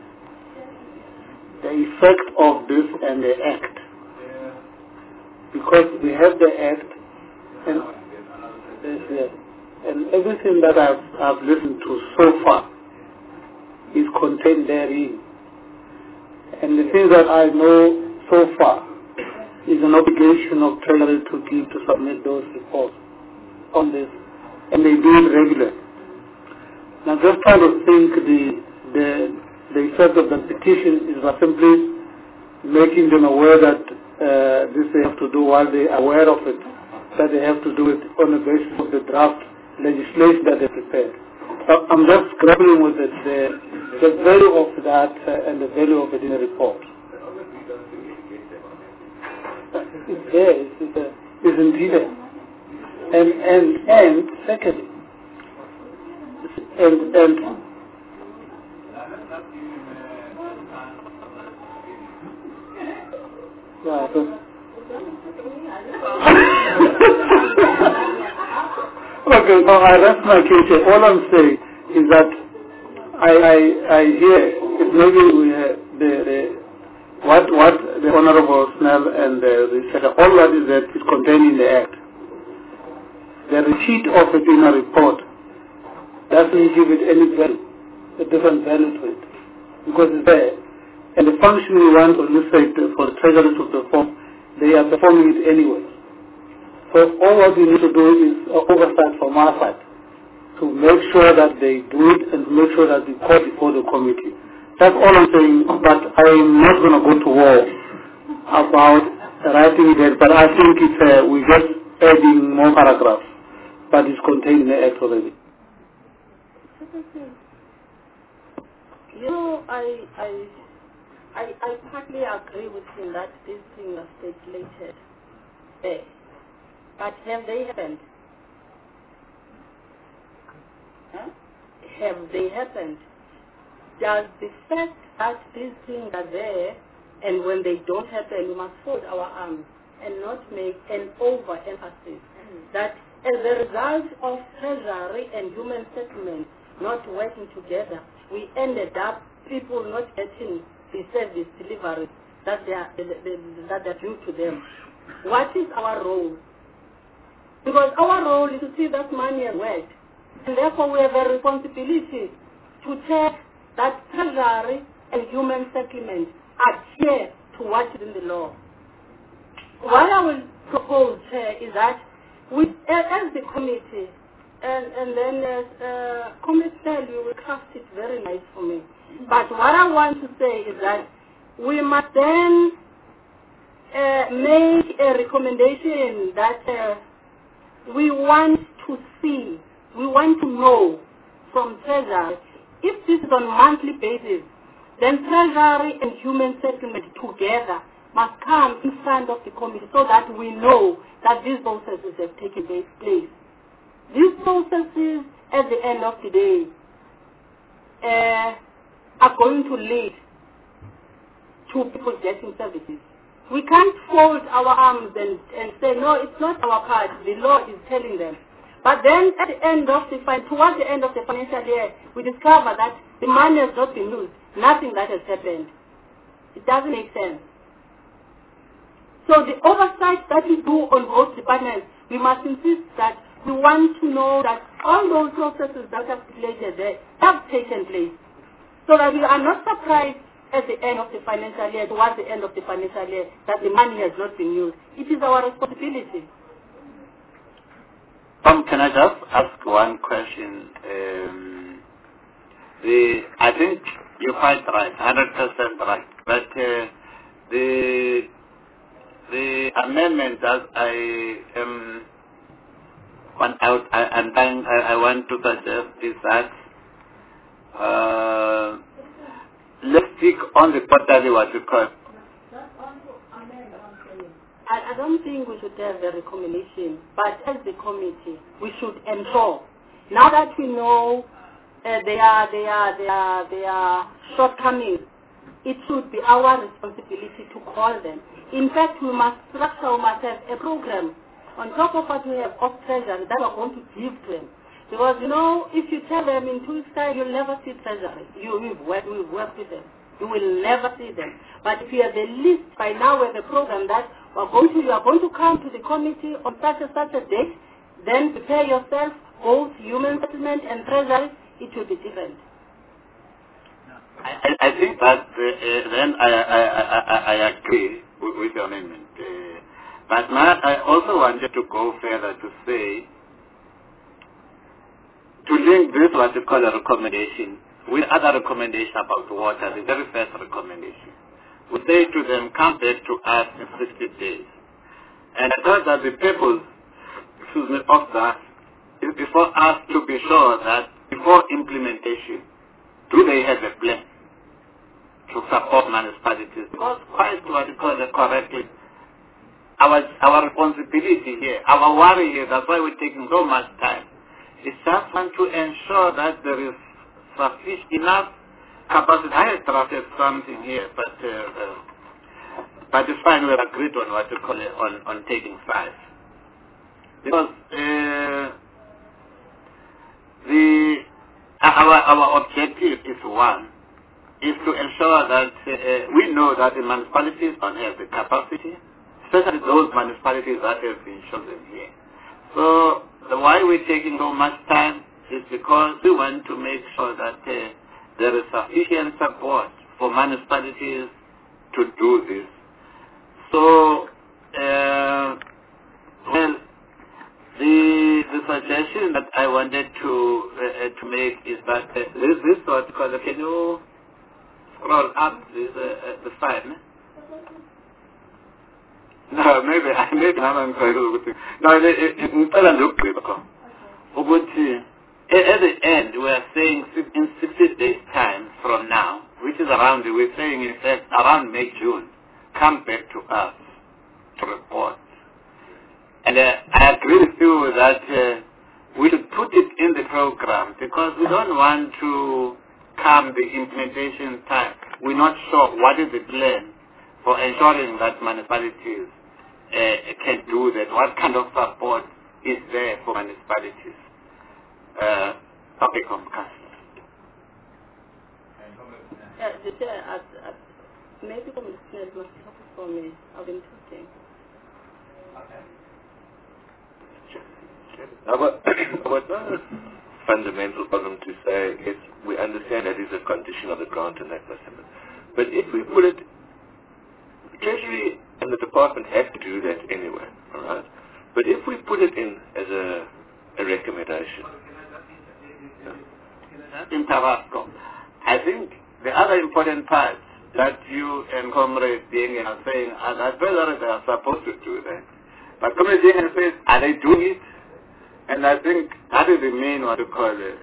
S6: The effect of this and the Act, because we have the Act, and everything that I've listened to so far is contained therein. And the things that I know so far is an obligation of Treasury to submit those reports on this, and they do it regularly. Now, just trying to think the effect of the petition is simply making them aware that this they have to do while they are aware of it, that they have to do it on the basis of the draft legislation that they prepared. I'm just grappling with it, the value of that and the value of it in the report. It's there, it's indeed there. And secondly, okay, now I rest my case. All I'm saying is that I hear it maybe we have what the Honorable Snell and the researcher, all that is that is contained in the Act. The receipt of it in a report doesn't give it any value, a different value to it, because it's there. And the function we want to illustrate for the Treasury to perform, they are performing it anyway. So all what we need to do is oversight from our side to make sure that they do it and to make sure that we call before the committee. That's all I'm saying, but I'm not going to go to war about writing it, but I think it's, we're just adding more paragraphs, but it's contained in the Act already.
S7: You know, I partly agree with him that these things are stipulated there. But have they happened? Huh? Have they happened? Does the fact that these things are there and when they don't happen, we must fold our arms and not make an overemphasis that as a result of Treasury and human settlement not working together, we ended up people not getting the service delivery that they are due to them. What is our role? Because our role is to see that money has worked. And therefore we have a responsibility to check that Treasury and human settlement adhere to what is in the law. What I will propose is that we, as the committee, and then as Commissioner, you will craft it very nice for me. But what I want to say is that we must then make a recommendation that we want to see, we want to know from Treasury, if this is on a monthly basis, then Treasury and human settlement together must come in front of the committee so that we know that these processes have taken place. These processes, at the end of the day, are going to lead to people getting services. We can't fold our arms and say, no, it's not our part. The law is telling them. But then at the end of towards the end of the financial year, we discover that the money has not been used. Nothing that has happened. It doesn't make sense. So the oversight that we do on both departments, we must insist that we want to know that all those processes that are stipulated there have taken place, so that we are not surprised at the end of the financial year, towards the end of the financial year, that the money has not been used. It is our responsibility.
S8: Tom, can I just ask one question? I think you're quite right, 100% right. But the amendment that I want to suggest is that let's stick on the quarterly what you call.
S7: I don't think we should have the recommendation, but as the committee, we should ensure. Now that we know there are shortcomings, it should be our responsibility to call them. In fact, we must have a program on top of what we have of treasury that we're going to give to them. Because, you know, if you tell them in 2 weeks' time, you'll never see treasury. We've worked with them. You will never see them. But if you have a list by now with a program that you are going to come to the committee on such a date, then prepare yourself, both human settlement and treasury, it will be different.
S8: I think that then I agree with your amendment. But now I also wanted to go further to say, to link this what you call a recommendation with other recommendations about water, the very first recommendation. We say to them, come back to us in 60 days. And I thought that the purpose, of that is before us to be sure that before implementation, do they have a plan to support municipalities? Because quite what you call it correctly, our responsibility here, our worry here, that's why we're taking so much time, is just want to ensure that there is sufficient enough capacity. I have drafted something here, but it's fine, we've agreed on what you call it, on taking 5. Because our objective is one, is to ensure that we know that the municipalities don't have the capacity, especially those municipalities that have been chosen here. So why we're taking so much time is because we want to make sure that there is sufficient support for municipalities to do this. So, the suggestion that I wanted to make is that this sort, because can you scroll up the file? No, maybe I'm going to. No, at the end, we are saying in 60 days' time from now, which is around, we're saying in fact around May, June, come back to us to report. And I agree with you that we should put it in the program because we don't want to come the implementation time. We're not sure what is the plan for ensuring that municipalities can do that. What kind of support is there for municipalities? Topic of
S7: maybe the listeners must help for me. I've been talking.
S5: fundamental problem to say, yes, we understand that is a condition of the grant and that must happen. But if we put it, Treasury and the department have to do that anyway, all right? But if we put it in as a recommendation.
S8: In Tabasco, I think the other important part that you and Comrade Ding are saying, and I feel that they are supposed to do that. But Comrade Ding says, are they doing it? And I think that is the main, what you call it.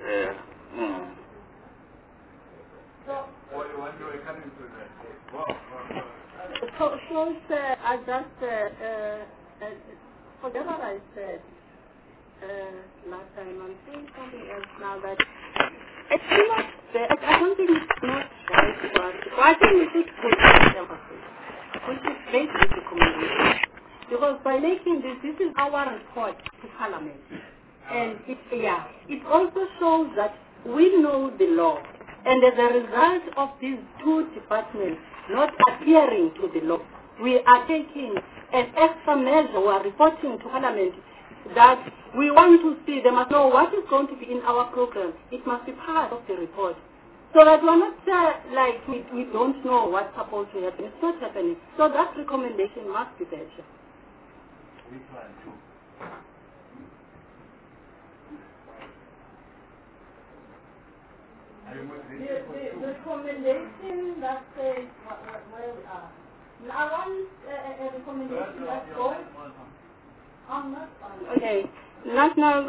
S7: So I just forget what I said last time. I'm saying something else now that it's not there. I don't think it's not right to us. I think we should put emphasis. We should make this recommendation. Because by making this is our report to Parliament. And it also shows that we know the law. And as a result of these two departments not adhering to the law, we are taking an extra measure. We are reporting to Parliament that we want to see, they must know what is going to be in our program. It must be part of the report. So that we are not like we don't know what's supposed to happen. It's not happening. So that recommendation must be there. The recommendation that says where we are. I want a recommendation that goes. Okay. National.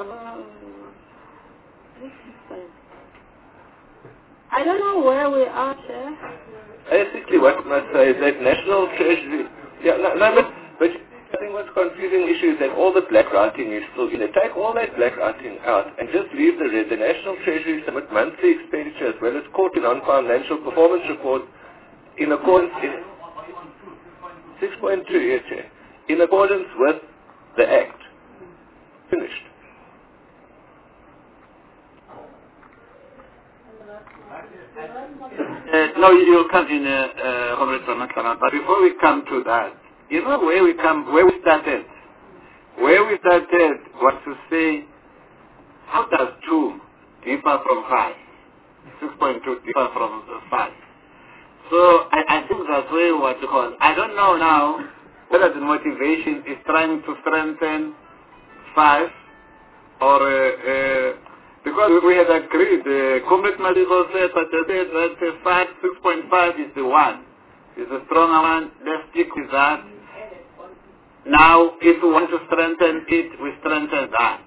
S7: I don't know where we are, Chair.
S5: Basically, what I must say is that National Treasury. But I think what's confusing issue is that all the black writing is still in it. Take all that black writing out and just leave the red. The National Treasury submit monthly expenditure as well as quarterly non-financial performance report in accordance in 6.2, yes, Chair. In accordance with the Act. Finished.
S8: No, you'll come in, Comrade Ramakrishnan. But before we come to that, you know where we started? Where we started was to say, how does 2 differ from 5? 6.2 differ from 5. So I think that's where what you call. I don't know now whether the motivation is trying to strengthen 5 or because we had agreed, Comrade Madigo said that 6.5 is the one. It's a stronger one. Let's stick with that. Now, if we want to strengthen it, we strengthen that.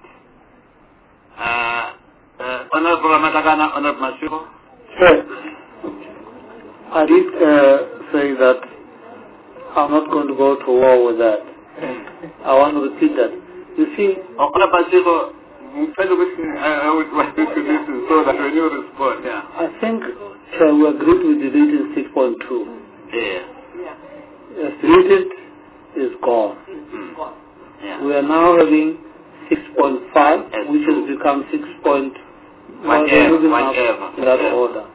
S8: Honorable Ramadagana, Honorable Masibo.
S6: Sir, I did say that I'm not going to go to war with that. I want to repeat that. You see,
S8: Honorable Masibo, I would want you to listen so that when you respond, yeah.
S6: I think we agreed with deleting 6.2.
S8: Yeah.
S6: Deleted is gone.
S8: Yeah.
S6: We are now having 6.5, yes, which has become 6.
S8: Whatever.
S6: In that order.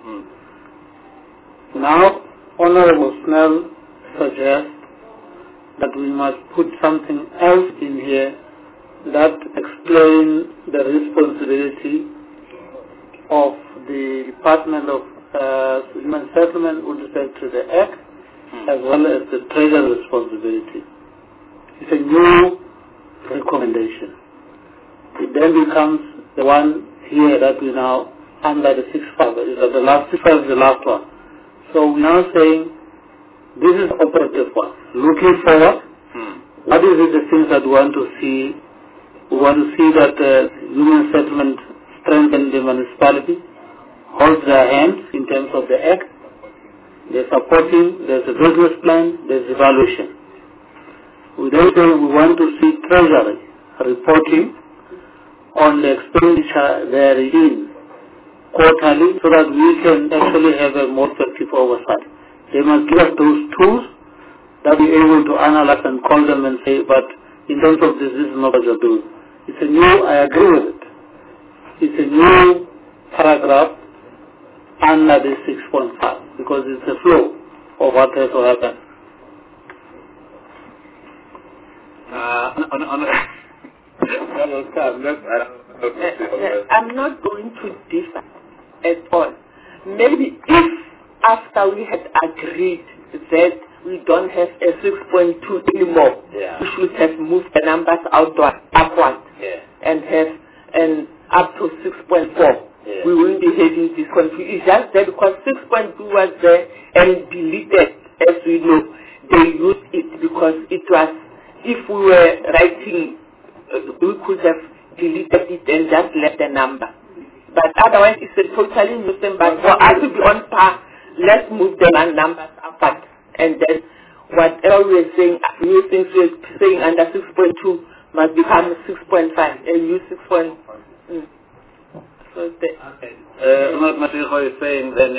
S6: Now, Honorable Snell suggests that we must put something else in here that explains the responsibility of the Department of Human Settlement with respect to the Act, as well as the Treasury responsibility. It's a new recommendation. It then becomes the one here that we now under the 6.5. The last 6.5 is the last one. So we're now saying this is operative one. Looking forward, what is it the things that we want to see? We want to see that human settlement strengthen the municipality, holds their hands in terms of the Act. They're supporting, there's a business plan, there's evaluation. We then say we want to see Treasury reporting on the expenditure therein quarterly so that we can actually have a more effective oversight. They must give us those tools that we're able to analyze and call them and say, but in terms of this is not what you're doing. It's a new, I agree with it. It's a new paragraph under the 6.5 because it's a flow of what has to happen.
S3: I'm not going to differ at all. Maybe if after we had agreed that we don't have a 6.2 anymore, we should have moved the numbers upward and have up to 6.4. We won't be having this confusion. It's just that because 6.2 was there and deleted, as we know, they used it because it was, if we were writing, we could have deleted it and just left the number. But otherwise, it's a totally new thing. But for us to be on par, let's move the numbers upward. And then whatever we're saying, new things we're saying under 6.2 must become 6.5 and use 6.5. So
S8: what Matiho is saying, then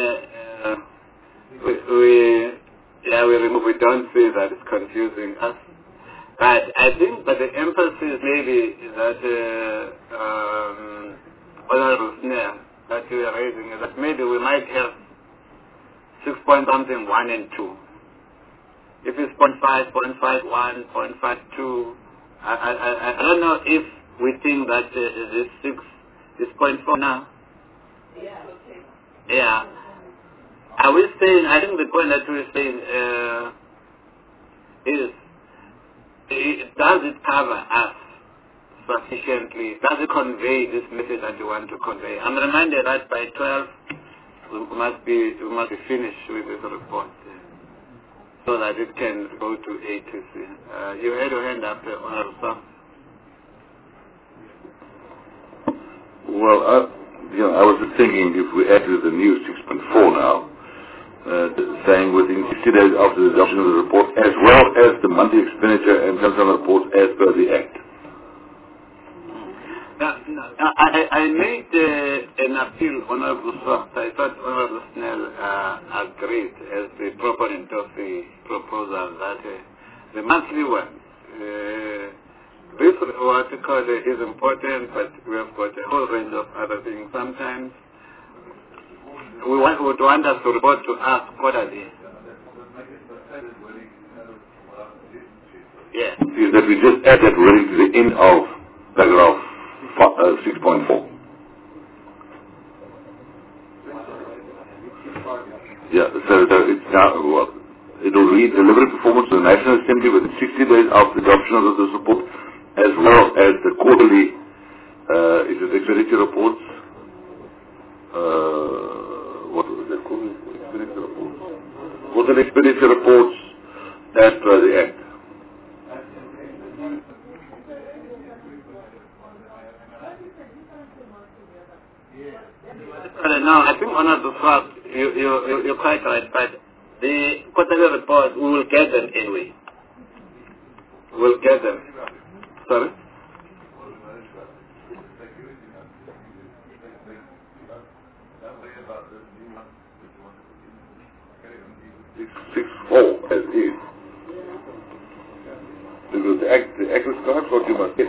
S8: we don't say that it's confusing us. But I think that the emphasis maybe is that Honorable Snare that you are raising is that maybe we might have 6.something 1 and 2. If it's 0.5, 0.51, 0.52, I don't know if we think that this 6 is 0.4 now. Yeah. Are we saying, I think the point that we're saying is, does it cover us sufficiently? Does it convey this message that you want to convey? I'm reminded that by 12 we must be finished with this report so that it can go to ATC. You had your hand up, Honorable Sam.
S2: Well, I was just thinking if we add to the new 6.4 now, saying within 60 days after the adoption of the report, as well as the monthly expenditure and consumption reports as per the Act.
S8: I made an appeal, Honorable Swaft. I thought Honorable Snell agreed as the proponent of the proposal that the monthly one, this what we call is important, but we have got a whole range of other things. Sometimes we would want us to report to us quarterly. Yeah.
S2: Is that we just add that wording to the end of paragraph 6.4. Yeah, so it's now, it will read deliberate performance of the National Assembly within 60 days after the adoption of this report, as well as the quarterly expenditure reports. What was that called? Expenditure reports. Quarterly expenditure reports as per the Act.
S8: No, I think Honorable Swaft, you're quite right, but the quarterly report, we will get them anyway. We'll get them. Sorry?
S2: As is. Because the act describes what you must get.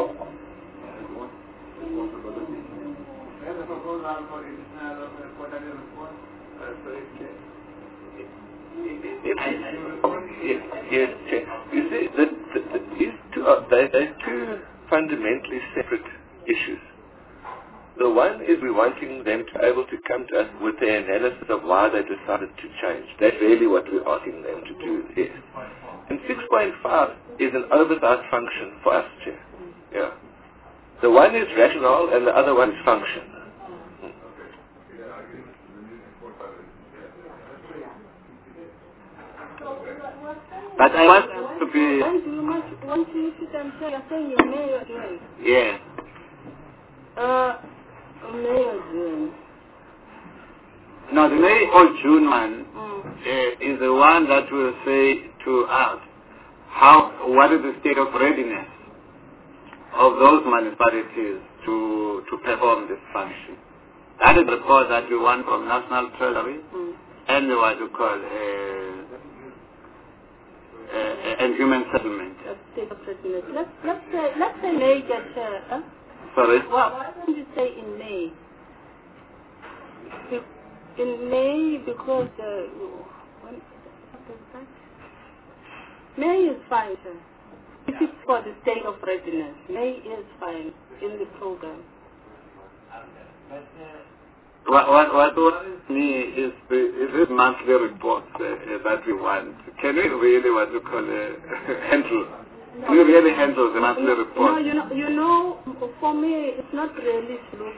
S5: Yes. You see, these two they're two fundamentally separate issues. The one is we're wanting them to be able to come to us with their analysis of why they decided to change. That's really what we're asking them to do, yes. And 6.5 is an oversight function for us, Chair. Yeah. The one is rational and the other one is function.
S8: But I want to be...
S7: Why do you want to sit and say, you're saying you may again?
S8: Yeah.
S7: May or June?
S8: No, the May or June one is the one that will say to us what is the state of readiness of those municipalities to perform this function. That is the report that we want from National Treasury and what you call and human settlement.
S7: State of readiness. Let's say May get
S8: Sorry?
S7: Why don't you say in May? In May, because what is that? May is fine, sir. If it's for the state of readiness, May is fine in the program.
S8: What worries me is this monthly report that we want. Can we really handle? Do you really handle the monthly report?
S7: No, for me, it's not really to look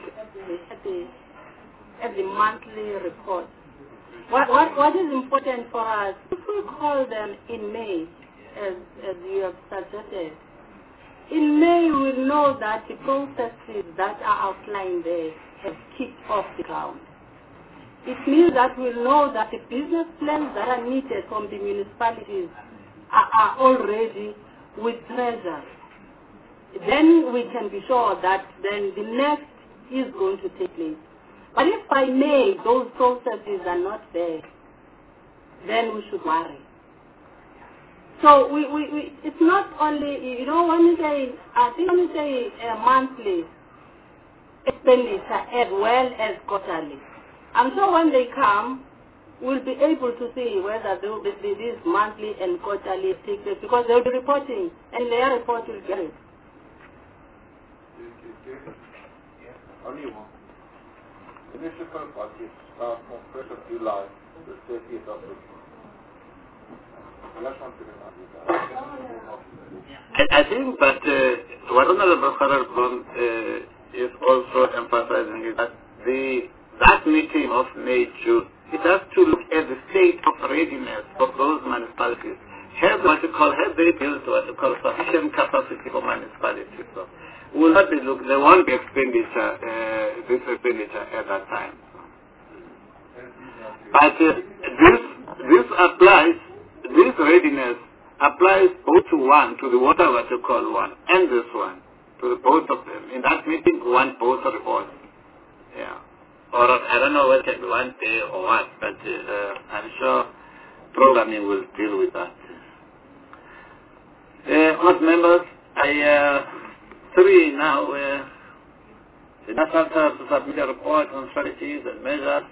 S7: at the monthly report. What is important for us, if we call them in May, as you have suggested, in May we will know that the processes that are outlined there have kicked off the ground. It means that we'll know that the business plans that are needed from the municipalities are already with treasure. Then we can be sure that then the next is going to take place. But if by May those processes are not there, then we should worry. So it's not only, when you say monthly expenditure as well as quarterly, I'm sure when they come, we'll be able to see whether these monthly and quarterly take place, because they'll be reporting, and their report will get it.
S2: Only one. Municipal budgets start from 1st of July to 30th of April.
S8: I think that what Honorable Kharalbon is also emphasizing is that that meeting of May, June, it has to look at the state of readiness of those municipalities. Have they built sufficient capacity for municipalities? So will not be there won't be expenditure, this expenditure at that time. But this readiness applies both to the water one, and this one, to both of them. In that meeting, we want both reports. Yeah. Or I don't know whether it can be one day or what, but I'm sure programming will deal with that. House members, three now, the National Council to submit a report on strategies and measures.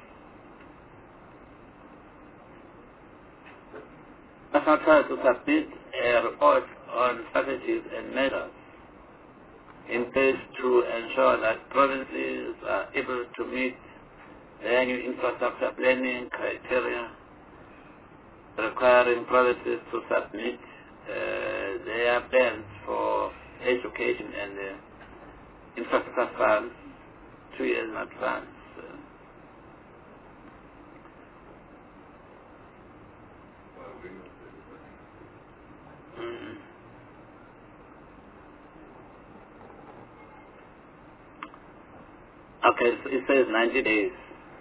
S8: National Council to submit a report on strategies and measures in place to ensure that provinces are able to meet their new infrastructure planning criteria, requiring provinces to submit their plans for education and infrastructure funds 2 years in advance. Okay, so it says 90 days.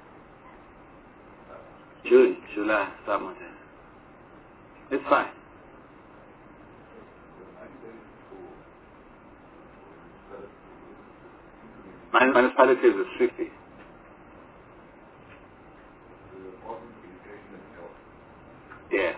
S8: June, July, summer. It's fine. Municipality is 50. Yeah.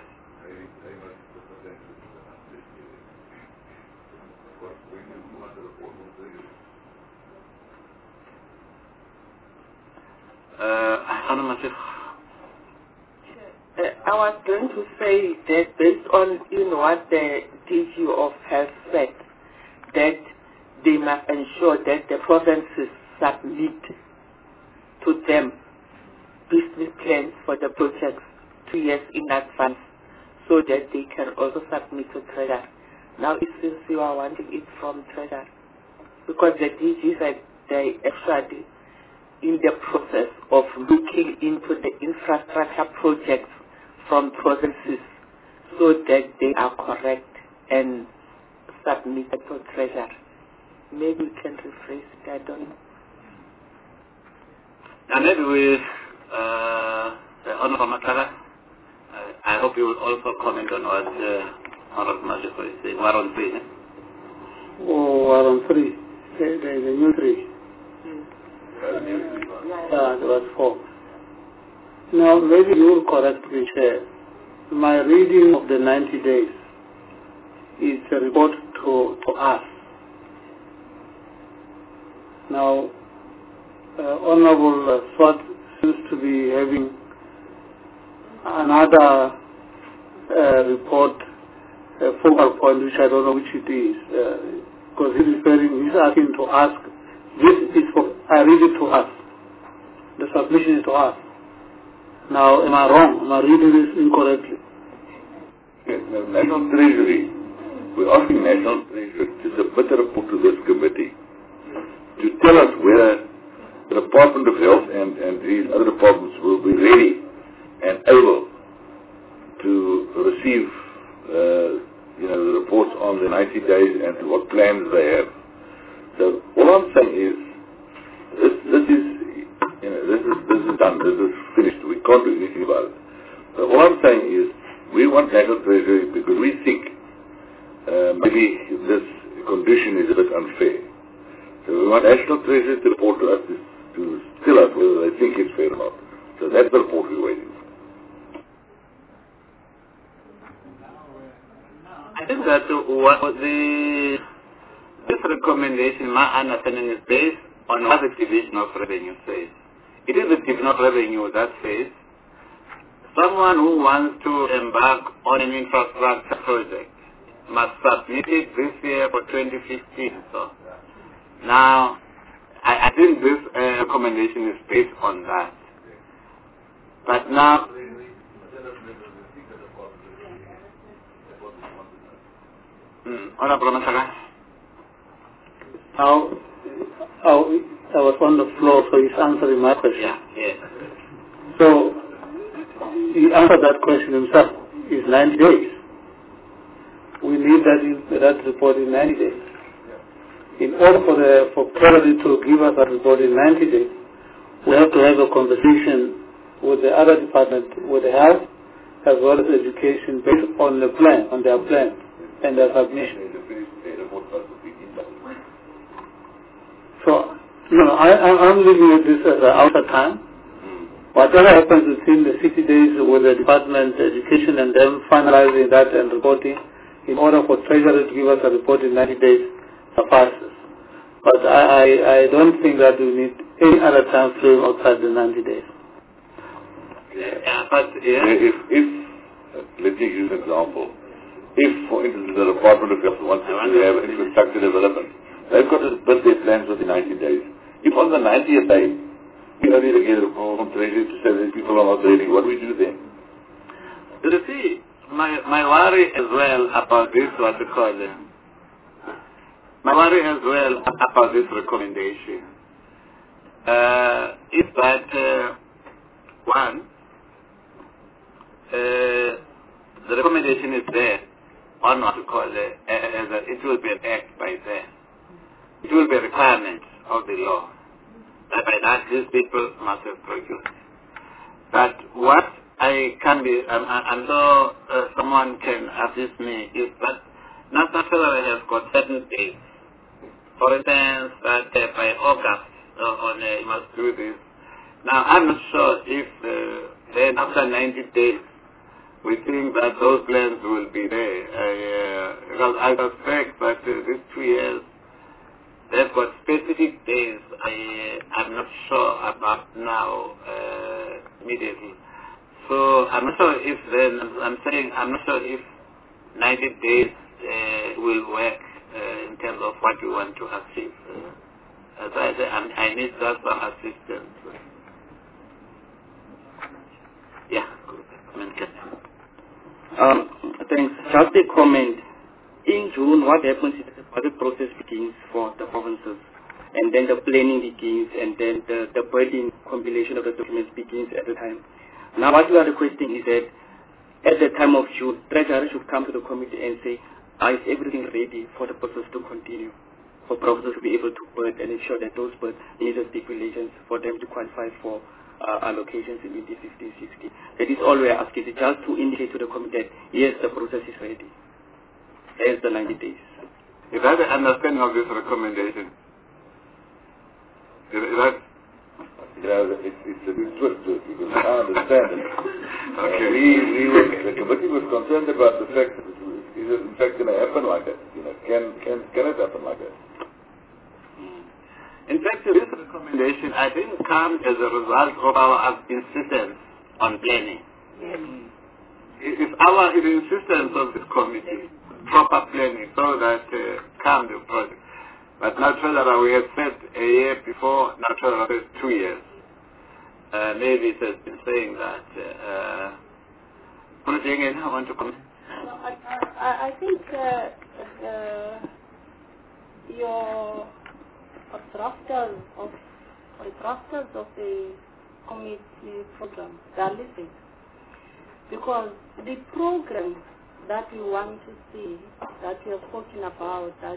S3: I was going to say that based on what the DG of Health said, that they must ensure that the provinces submit to them business plans for the projects 2 years in advance, so that they can also submit to Treasury. Now it seems you are wanting it from Treasury, because the DG said they actually in the process of looking into the infrastructure projects from provinces so that they are correct and submitted to Treasury. Maybe we can rephrase it, I don't know.
S8: And maybe with the Honorable Makala, I hope you will also comment on what Honorable Majiko is saying. We're on 3, eh?
S6: Oh, we're on 3. The new 3. Yeah, there was 4. Now, maybe you will correct me, Chair. My reading of the 90 days is a report to us. Now, Honorable Swart seems to be having another report, focal point, which I don't know which it is, because he's asking to ask This is for, I read it to us. The submission is to us. Now, am I wrong? Am I reading this incorrectly?
S2: Yes, National Treasury, we're asking National Treasury to submit a report to this committee to tell us whether the Department of Health and these other departments will be ready and able to receive the reports on the 90 days and what plans they have. So all I'm saying is this is done, this is finished, we can't do anything about it. So all I'm saying is we want National Treasury because we think maybe this condition is a bit unfair. So we want National Treasury to report to us to tell us whether they think it's fair or not. So that's the report we're waiting for.
S8: I think that this recommendation, my understanding, is based on what the Division of Revenue says. It is the Division of Revenue that says someone who wants to embark on an infrastructure project must submit it this year for 2015. So now, I think this recommendation is based on that. But now, Honorable Masaka.
S6: Now, I was on the floor, so he's answering my question.
S8: Yeah.
S6: So, he answered that question himself. It's 90 days. We need that report in 90 days. In order for Treasury to give us that report in 90 days, we have to have a conversation with the other department, with the health, as well as education, based on the plan, on their plan and their submission. So, I'm looking at this as an outer time. Whatever happens within the 60 days with the department, education, and them finalizing that and reporting, in order for Treasury to give us a report in 90 days, suffices. But I don't think that we need any other time frame outside the 90 days.
S2: If let's take you an example. If, for instance, the Department of Health wants to have infrastructure development, they've got to build their plans within 90 days. If on the 90th day, we only get a report from Treasury to say that people are not ready, what do we do then?
S8: You see, my worry as well about this, what you call it, my worry as well about this recommendation is that, one, the recommendation is there on what you call it, as it will be an act by them. It will be a requirement of the law. That by that these people must have produced. But what I can be, I'm sure someone can assist me, is that National Treasury has got certain dates. For instance, that by August, you must do this. Now, I'm not sure if then after 90 days, we think that those plans will be there. Because I suspect that these 2 years, they've got specific days I'm not sure about now immediately. So I'm not sure if I'm not sure if 90 days will work in terms of what we want to achieve. As I say, I need just some assistance. Yeah.
S4: Thanks. Just a comment. In June, what happens is the budget process begins for the provinces, and then the planning begins, and then the budgeting compilation of the documents begins at the time. Now, what we are requesting is that at the time of June, Treasury should come to the committee and say, is everything ready for the process to continue, for provinces to be able to budget and ensure that those budgets meet the stipulations for them to qualify for allocations in 2015-16. That is all we are asking, just to indicate to the committee that yes, the process is ready. There's the 90 days.
S8: Is that the understanding of this recommendation? Is that?
S2: It's a bit twist to it because I understand it.
S8: Okay.
S2: The committee was concerned about the fact that is it in fact going to happen like that? Can it happen like that?
S8: In fact, this recommendation, I think, comes as a result of our insistence on planning. It's our insistence of this committee, proper planning, so that come the project. But now Treasurer, we had said a year before, now Treasurer says 2 years. Maybe it has been saying that. I want to comment.
S7: I think your drafters of the committee program, they are listening. Because the program that we want to see, that we have spoken about, that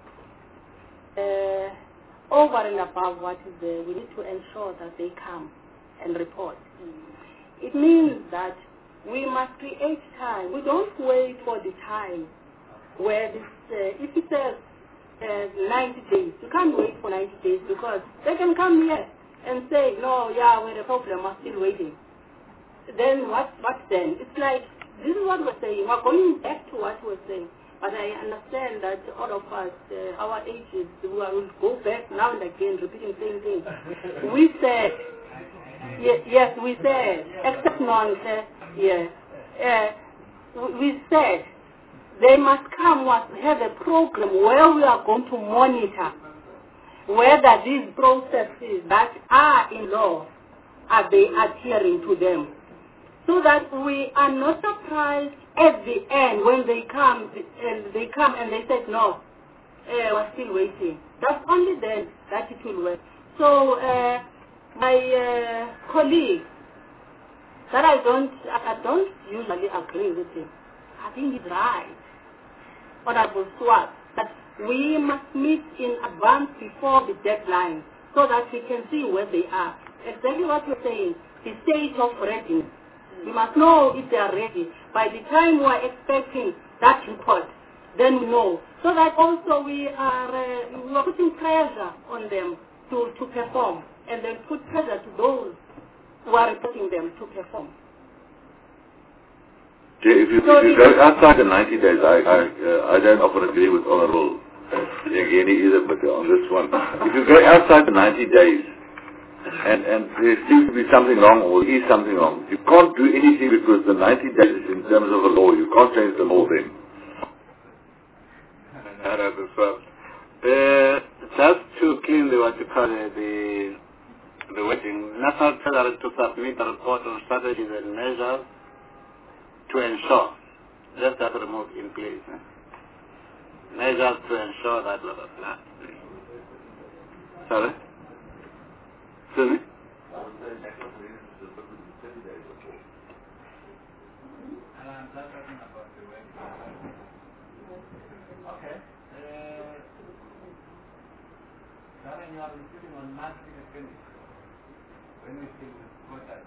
S7: over and above what is there, we need to ensure that they come and report. It means that we must create time. We don't wait for the time where this, if it says 90 days, you can't wait for 90 days because they can come here and say, no, yeah, we're a problem, we're still waiting. Then what then? It's like, this is what we're saying. We're going back to what we're saying. But I understand that all of us, our ages, we will go back now and again, repeating the same thing. We said, yes, we said, except nonsense, we said they must come have a program where we are going to monitor whether these processes that are in law, are they adhering to them. So that we are not surprised at the end when they come and they say, no, we're still waiting. That's only then that it will work. So my colleague, that I don't usually agree with him. I think he's right. Honorable Swart, that we must meet in advance before the deadline so that we can see where they are. Exactly what you're saying, the stage of readiness. We must know if they are ready. By the time we are expecting that report, then we know. So that also we are putting pressure on them to perform, and then put pressure to those who are reporting them to perform.
S2: If you go outside the 90 days, I don't often agree with Honorable Yegeni either, but on this one, if you go outside the 90 days, and there seems to be something wrong or is something wrong, you can't do anything because the 90 days in terms of the law, you can't change the law then.
S8: Just to clean what you call the waiting, National Treasury to submit a report on strategies and measures to ensure, just that remove in place. Measures to ensure that blah, blah, blah. Sorry? Excuse me?
S10: Okay. Darren, you are reporting on monthly expenditure. When we still got that?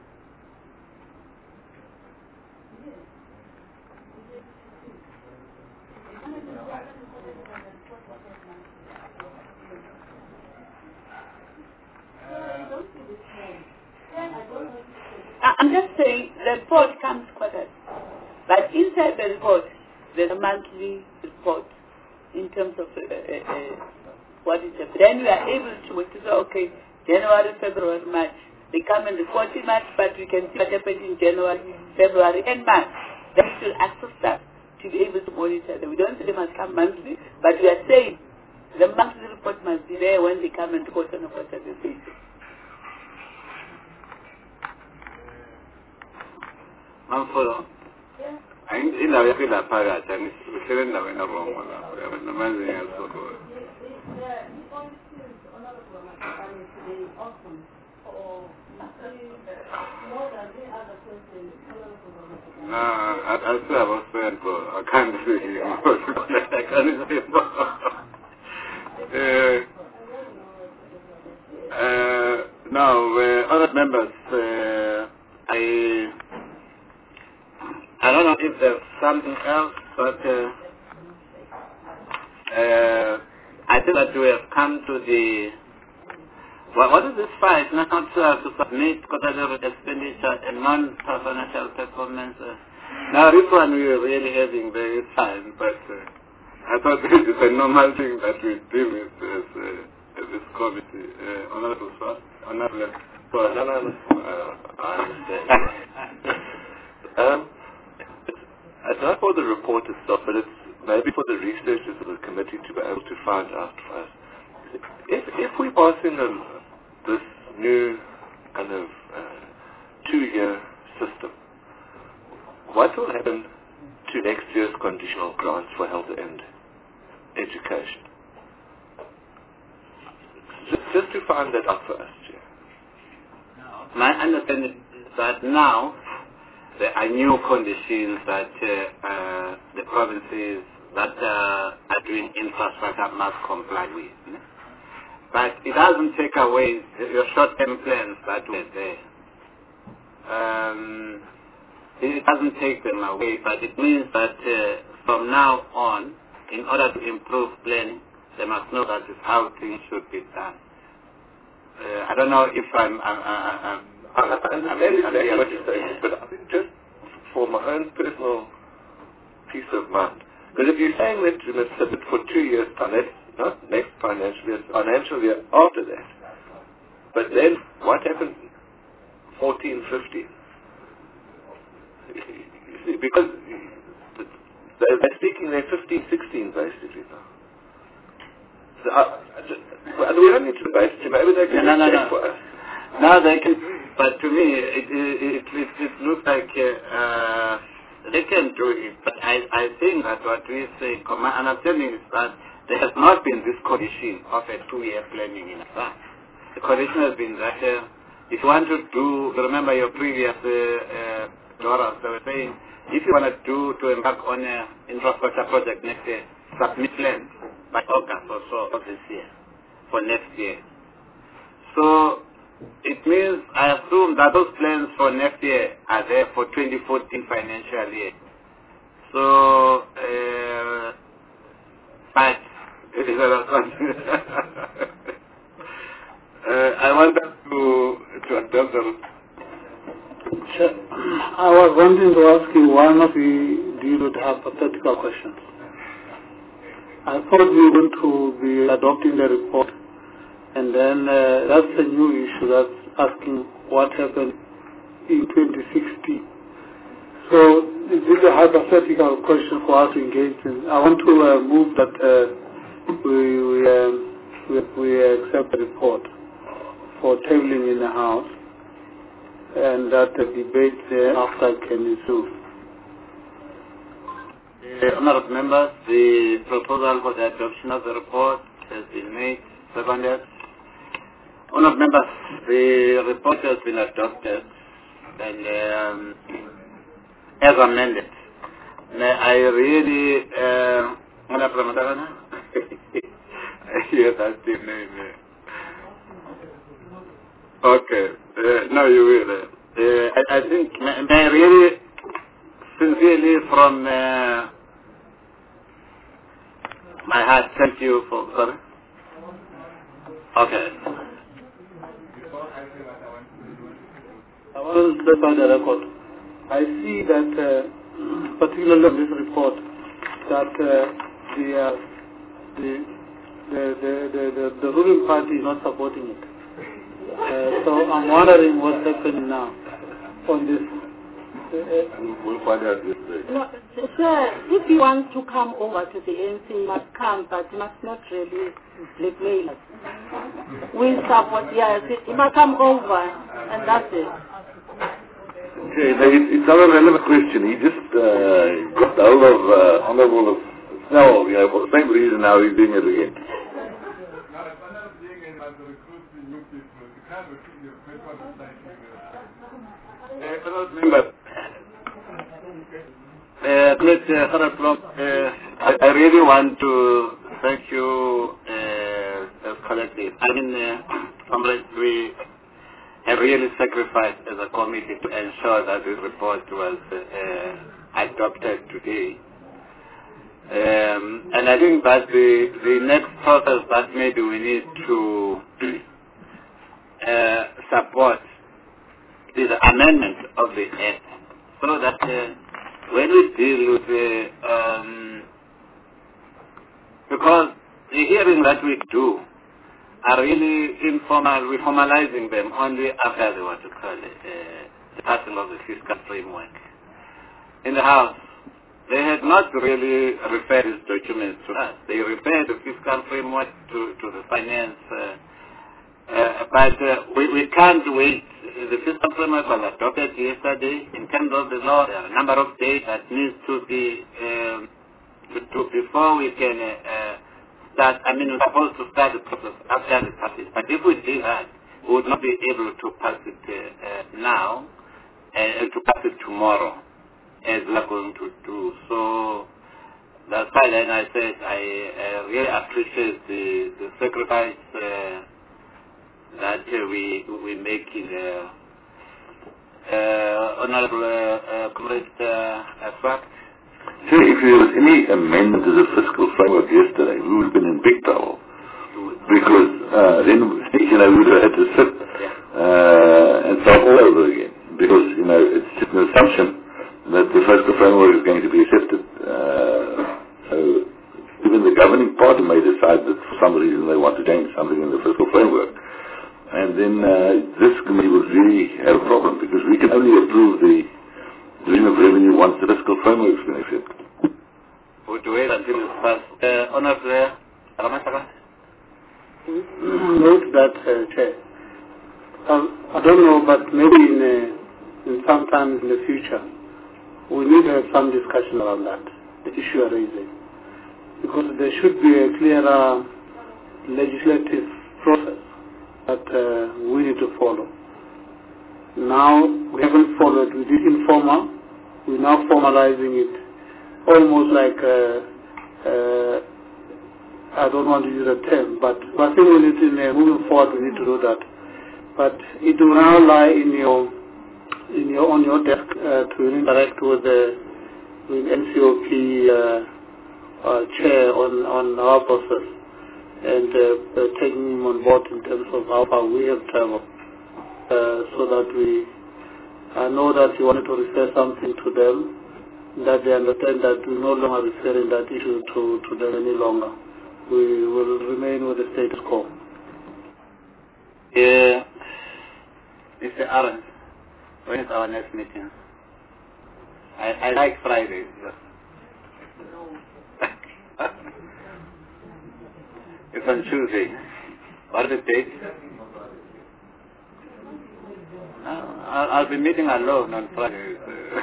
S3: I'm just saying the report comes quarterly, but inside the report there's a monthly report in terms of what is it. Then we are able to say, okay, January, February, March. They come and report in March, but we can see what happened in January, February, and March. Then we will access that to be able to monitor them. We don't say they must come monthly, but we are saying the monthly report must be there when they come and report on a quarterly basis.
S8: Manfolo, indawo yakho ilaphakathi uhlele endaweni wrong lapho namanzi ngiyasokhola. I still have a friend, but I can't see him. I can't see him. Now, other members, I don't know if there's something else, but I think that we have come to the... What is this fight? Not to submit quarterly expenditure and non-financial performance. Now this one we are really having very fine, but I thought it is a normal thing that we deal with as this committee. Honorable Swart, Honorable Swart.
S5: I understand. It's not for the report itself, but it's maybe for the researchers of the committee to be able to find out for us. If we pass in this new kind of 2-year system, what will happen to next year's conditional grants for health and education? Just to find that out for us, Chair.
S8: My understanding is that now there are new conditions that the provinces that are doing infrastructure must comply with. But it doesn't take away your short-term plans that were there. It doesn't take them away, but it means that from now on, in order to improve planning, they must know that is how things should be done. I don't know if
S5: I understand exactly what you're saying, but I think just for my own personal peace of mind, because if you're saying that you must submit for 2 years' time, that's not next financial year after that. But then what happens 14, 15? Because they're speaking there 15, 16 basically now. So we don't need to debate it. Maybe they can check for us.
S8: Now they can, but to me it looks like they can do it. But I think that what we say, my understanding is that there has not been this condition of a 2-year planning in advance. The condition has been that if you want to do, remember your previous Laura, they were saying, if you want to embark on an infrastructure project next year, submit plans by August or so of this year, for next year. So it means, I assume that those plans for next year are there for 2014 financial year. So, but it is I want us to adopt them.
S6: I was wanting to ask you one of the deal with hypothetical questions. I thought we were going to be adopting the report, and then that's a new issue that's asking what happened in 2016. So this is a hypothetical question for us to engage in. I want to move that we accept the report for tabling in the House, and that the debate thereafter can ensue.
S8: Honourable members, the proposal for the adoption of the report has been made. Seconded. Honourable members, the report has been adopted and as amended. I really, Honourable Madalana, I hear that name. Okay, no, you will. I think, may I really sincerely from my heart thank you for, sorry? Okay.
S6: I want to clarify the record. I see that, particularly in this report, that the ruling party is not supporting it. So I'm wondering what's happening now on this.
S2: We'll find out this day.
S7: No, sir, if you want to come over to the ANC, you must come, but you must not really blackmail us. We support, yes, you must come over, and that's it.
S2: Okay, it's not a relevant question. He just got hold of Honourable Snell, for the same reason now he's doing it again.
S8: I really want to thank you collectively. I mean, comrades, we have really sacrificed as a committee to ensure that this report was adopted today. And I think that the next process that maybe we need to support is the amendment of the Act, so that when we deal with because the hearing that we do are really informal, we're formalizing them only after the passing of the fiscal framework. In the House, they had not really referred these documents to us. They referred the fiscal framework to the finance, but we can't wait. The fiscal framework was adopted yesterday. In terms of the law, there are a number of days that needs to be before we can start. I mean, we're supposed to start the process after the passage. But if we do that, we would not be able to pass it now and to pass it tomorrow, as we are going to do. So that's why then I said I really appreciate the sacrifice that we make in Honorable Comrade Swart.
S2: See, if there was any amendment to the fiscal framework yesterday, we would have been in big trouble. Because then, we would have had to sit and start all over again. Because, it's just an assumption that the fiscal framework is going to be accepted. So, even the governing party may decide that for some reason they want to change something in the fiscal framework. And then this committee would really have a problem, because we can only approve the Division of Revenue once the fiscal framework has been accepted.
S8: Would wait until it's passed. Honorable Ramasaka?
S6: Note that, Chair. I don't know, but maybe in some time in the future, we need to have some discussion around that, the issue you're raising. Because there should be a clearer legislative process that we need to follow. Now, we haven't followed. We did informal. We're now formalizing it. Almost like, I don't want to use a term, but I think we need to, moving forward, we need to do that. But it will now lie on your desk to interact with NCOP chair on our process and taking him on board in terms of how far we have traveled. So that I know that you wanted to refer something to them, that they understand that we're no longer referring that issue to them any longer. We will remain with the status quo.
S8: Mr. Aaron, when is our next meeting? I like Fridays. It's on Tuesday. What is the date? I'll be meeting alone on Friday.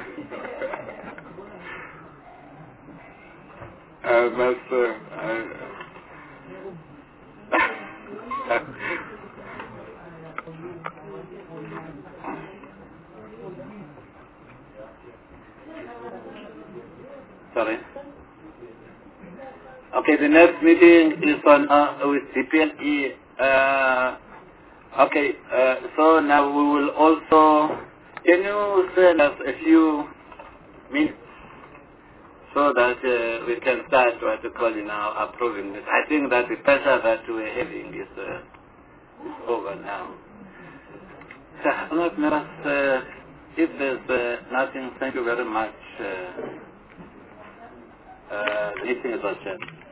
S8: Sorry. Okay, the next meeting is on with DPLE. Okay, so now we will also, can you send us a few minutes so that we can start what we call now approving this? I think that the pressure that we're having is over now. If there's nothing, thank you very much. The meeting is adjourned.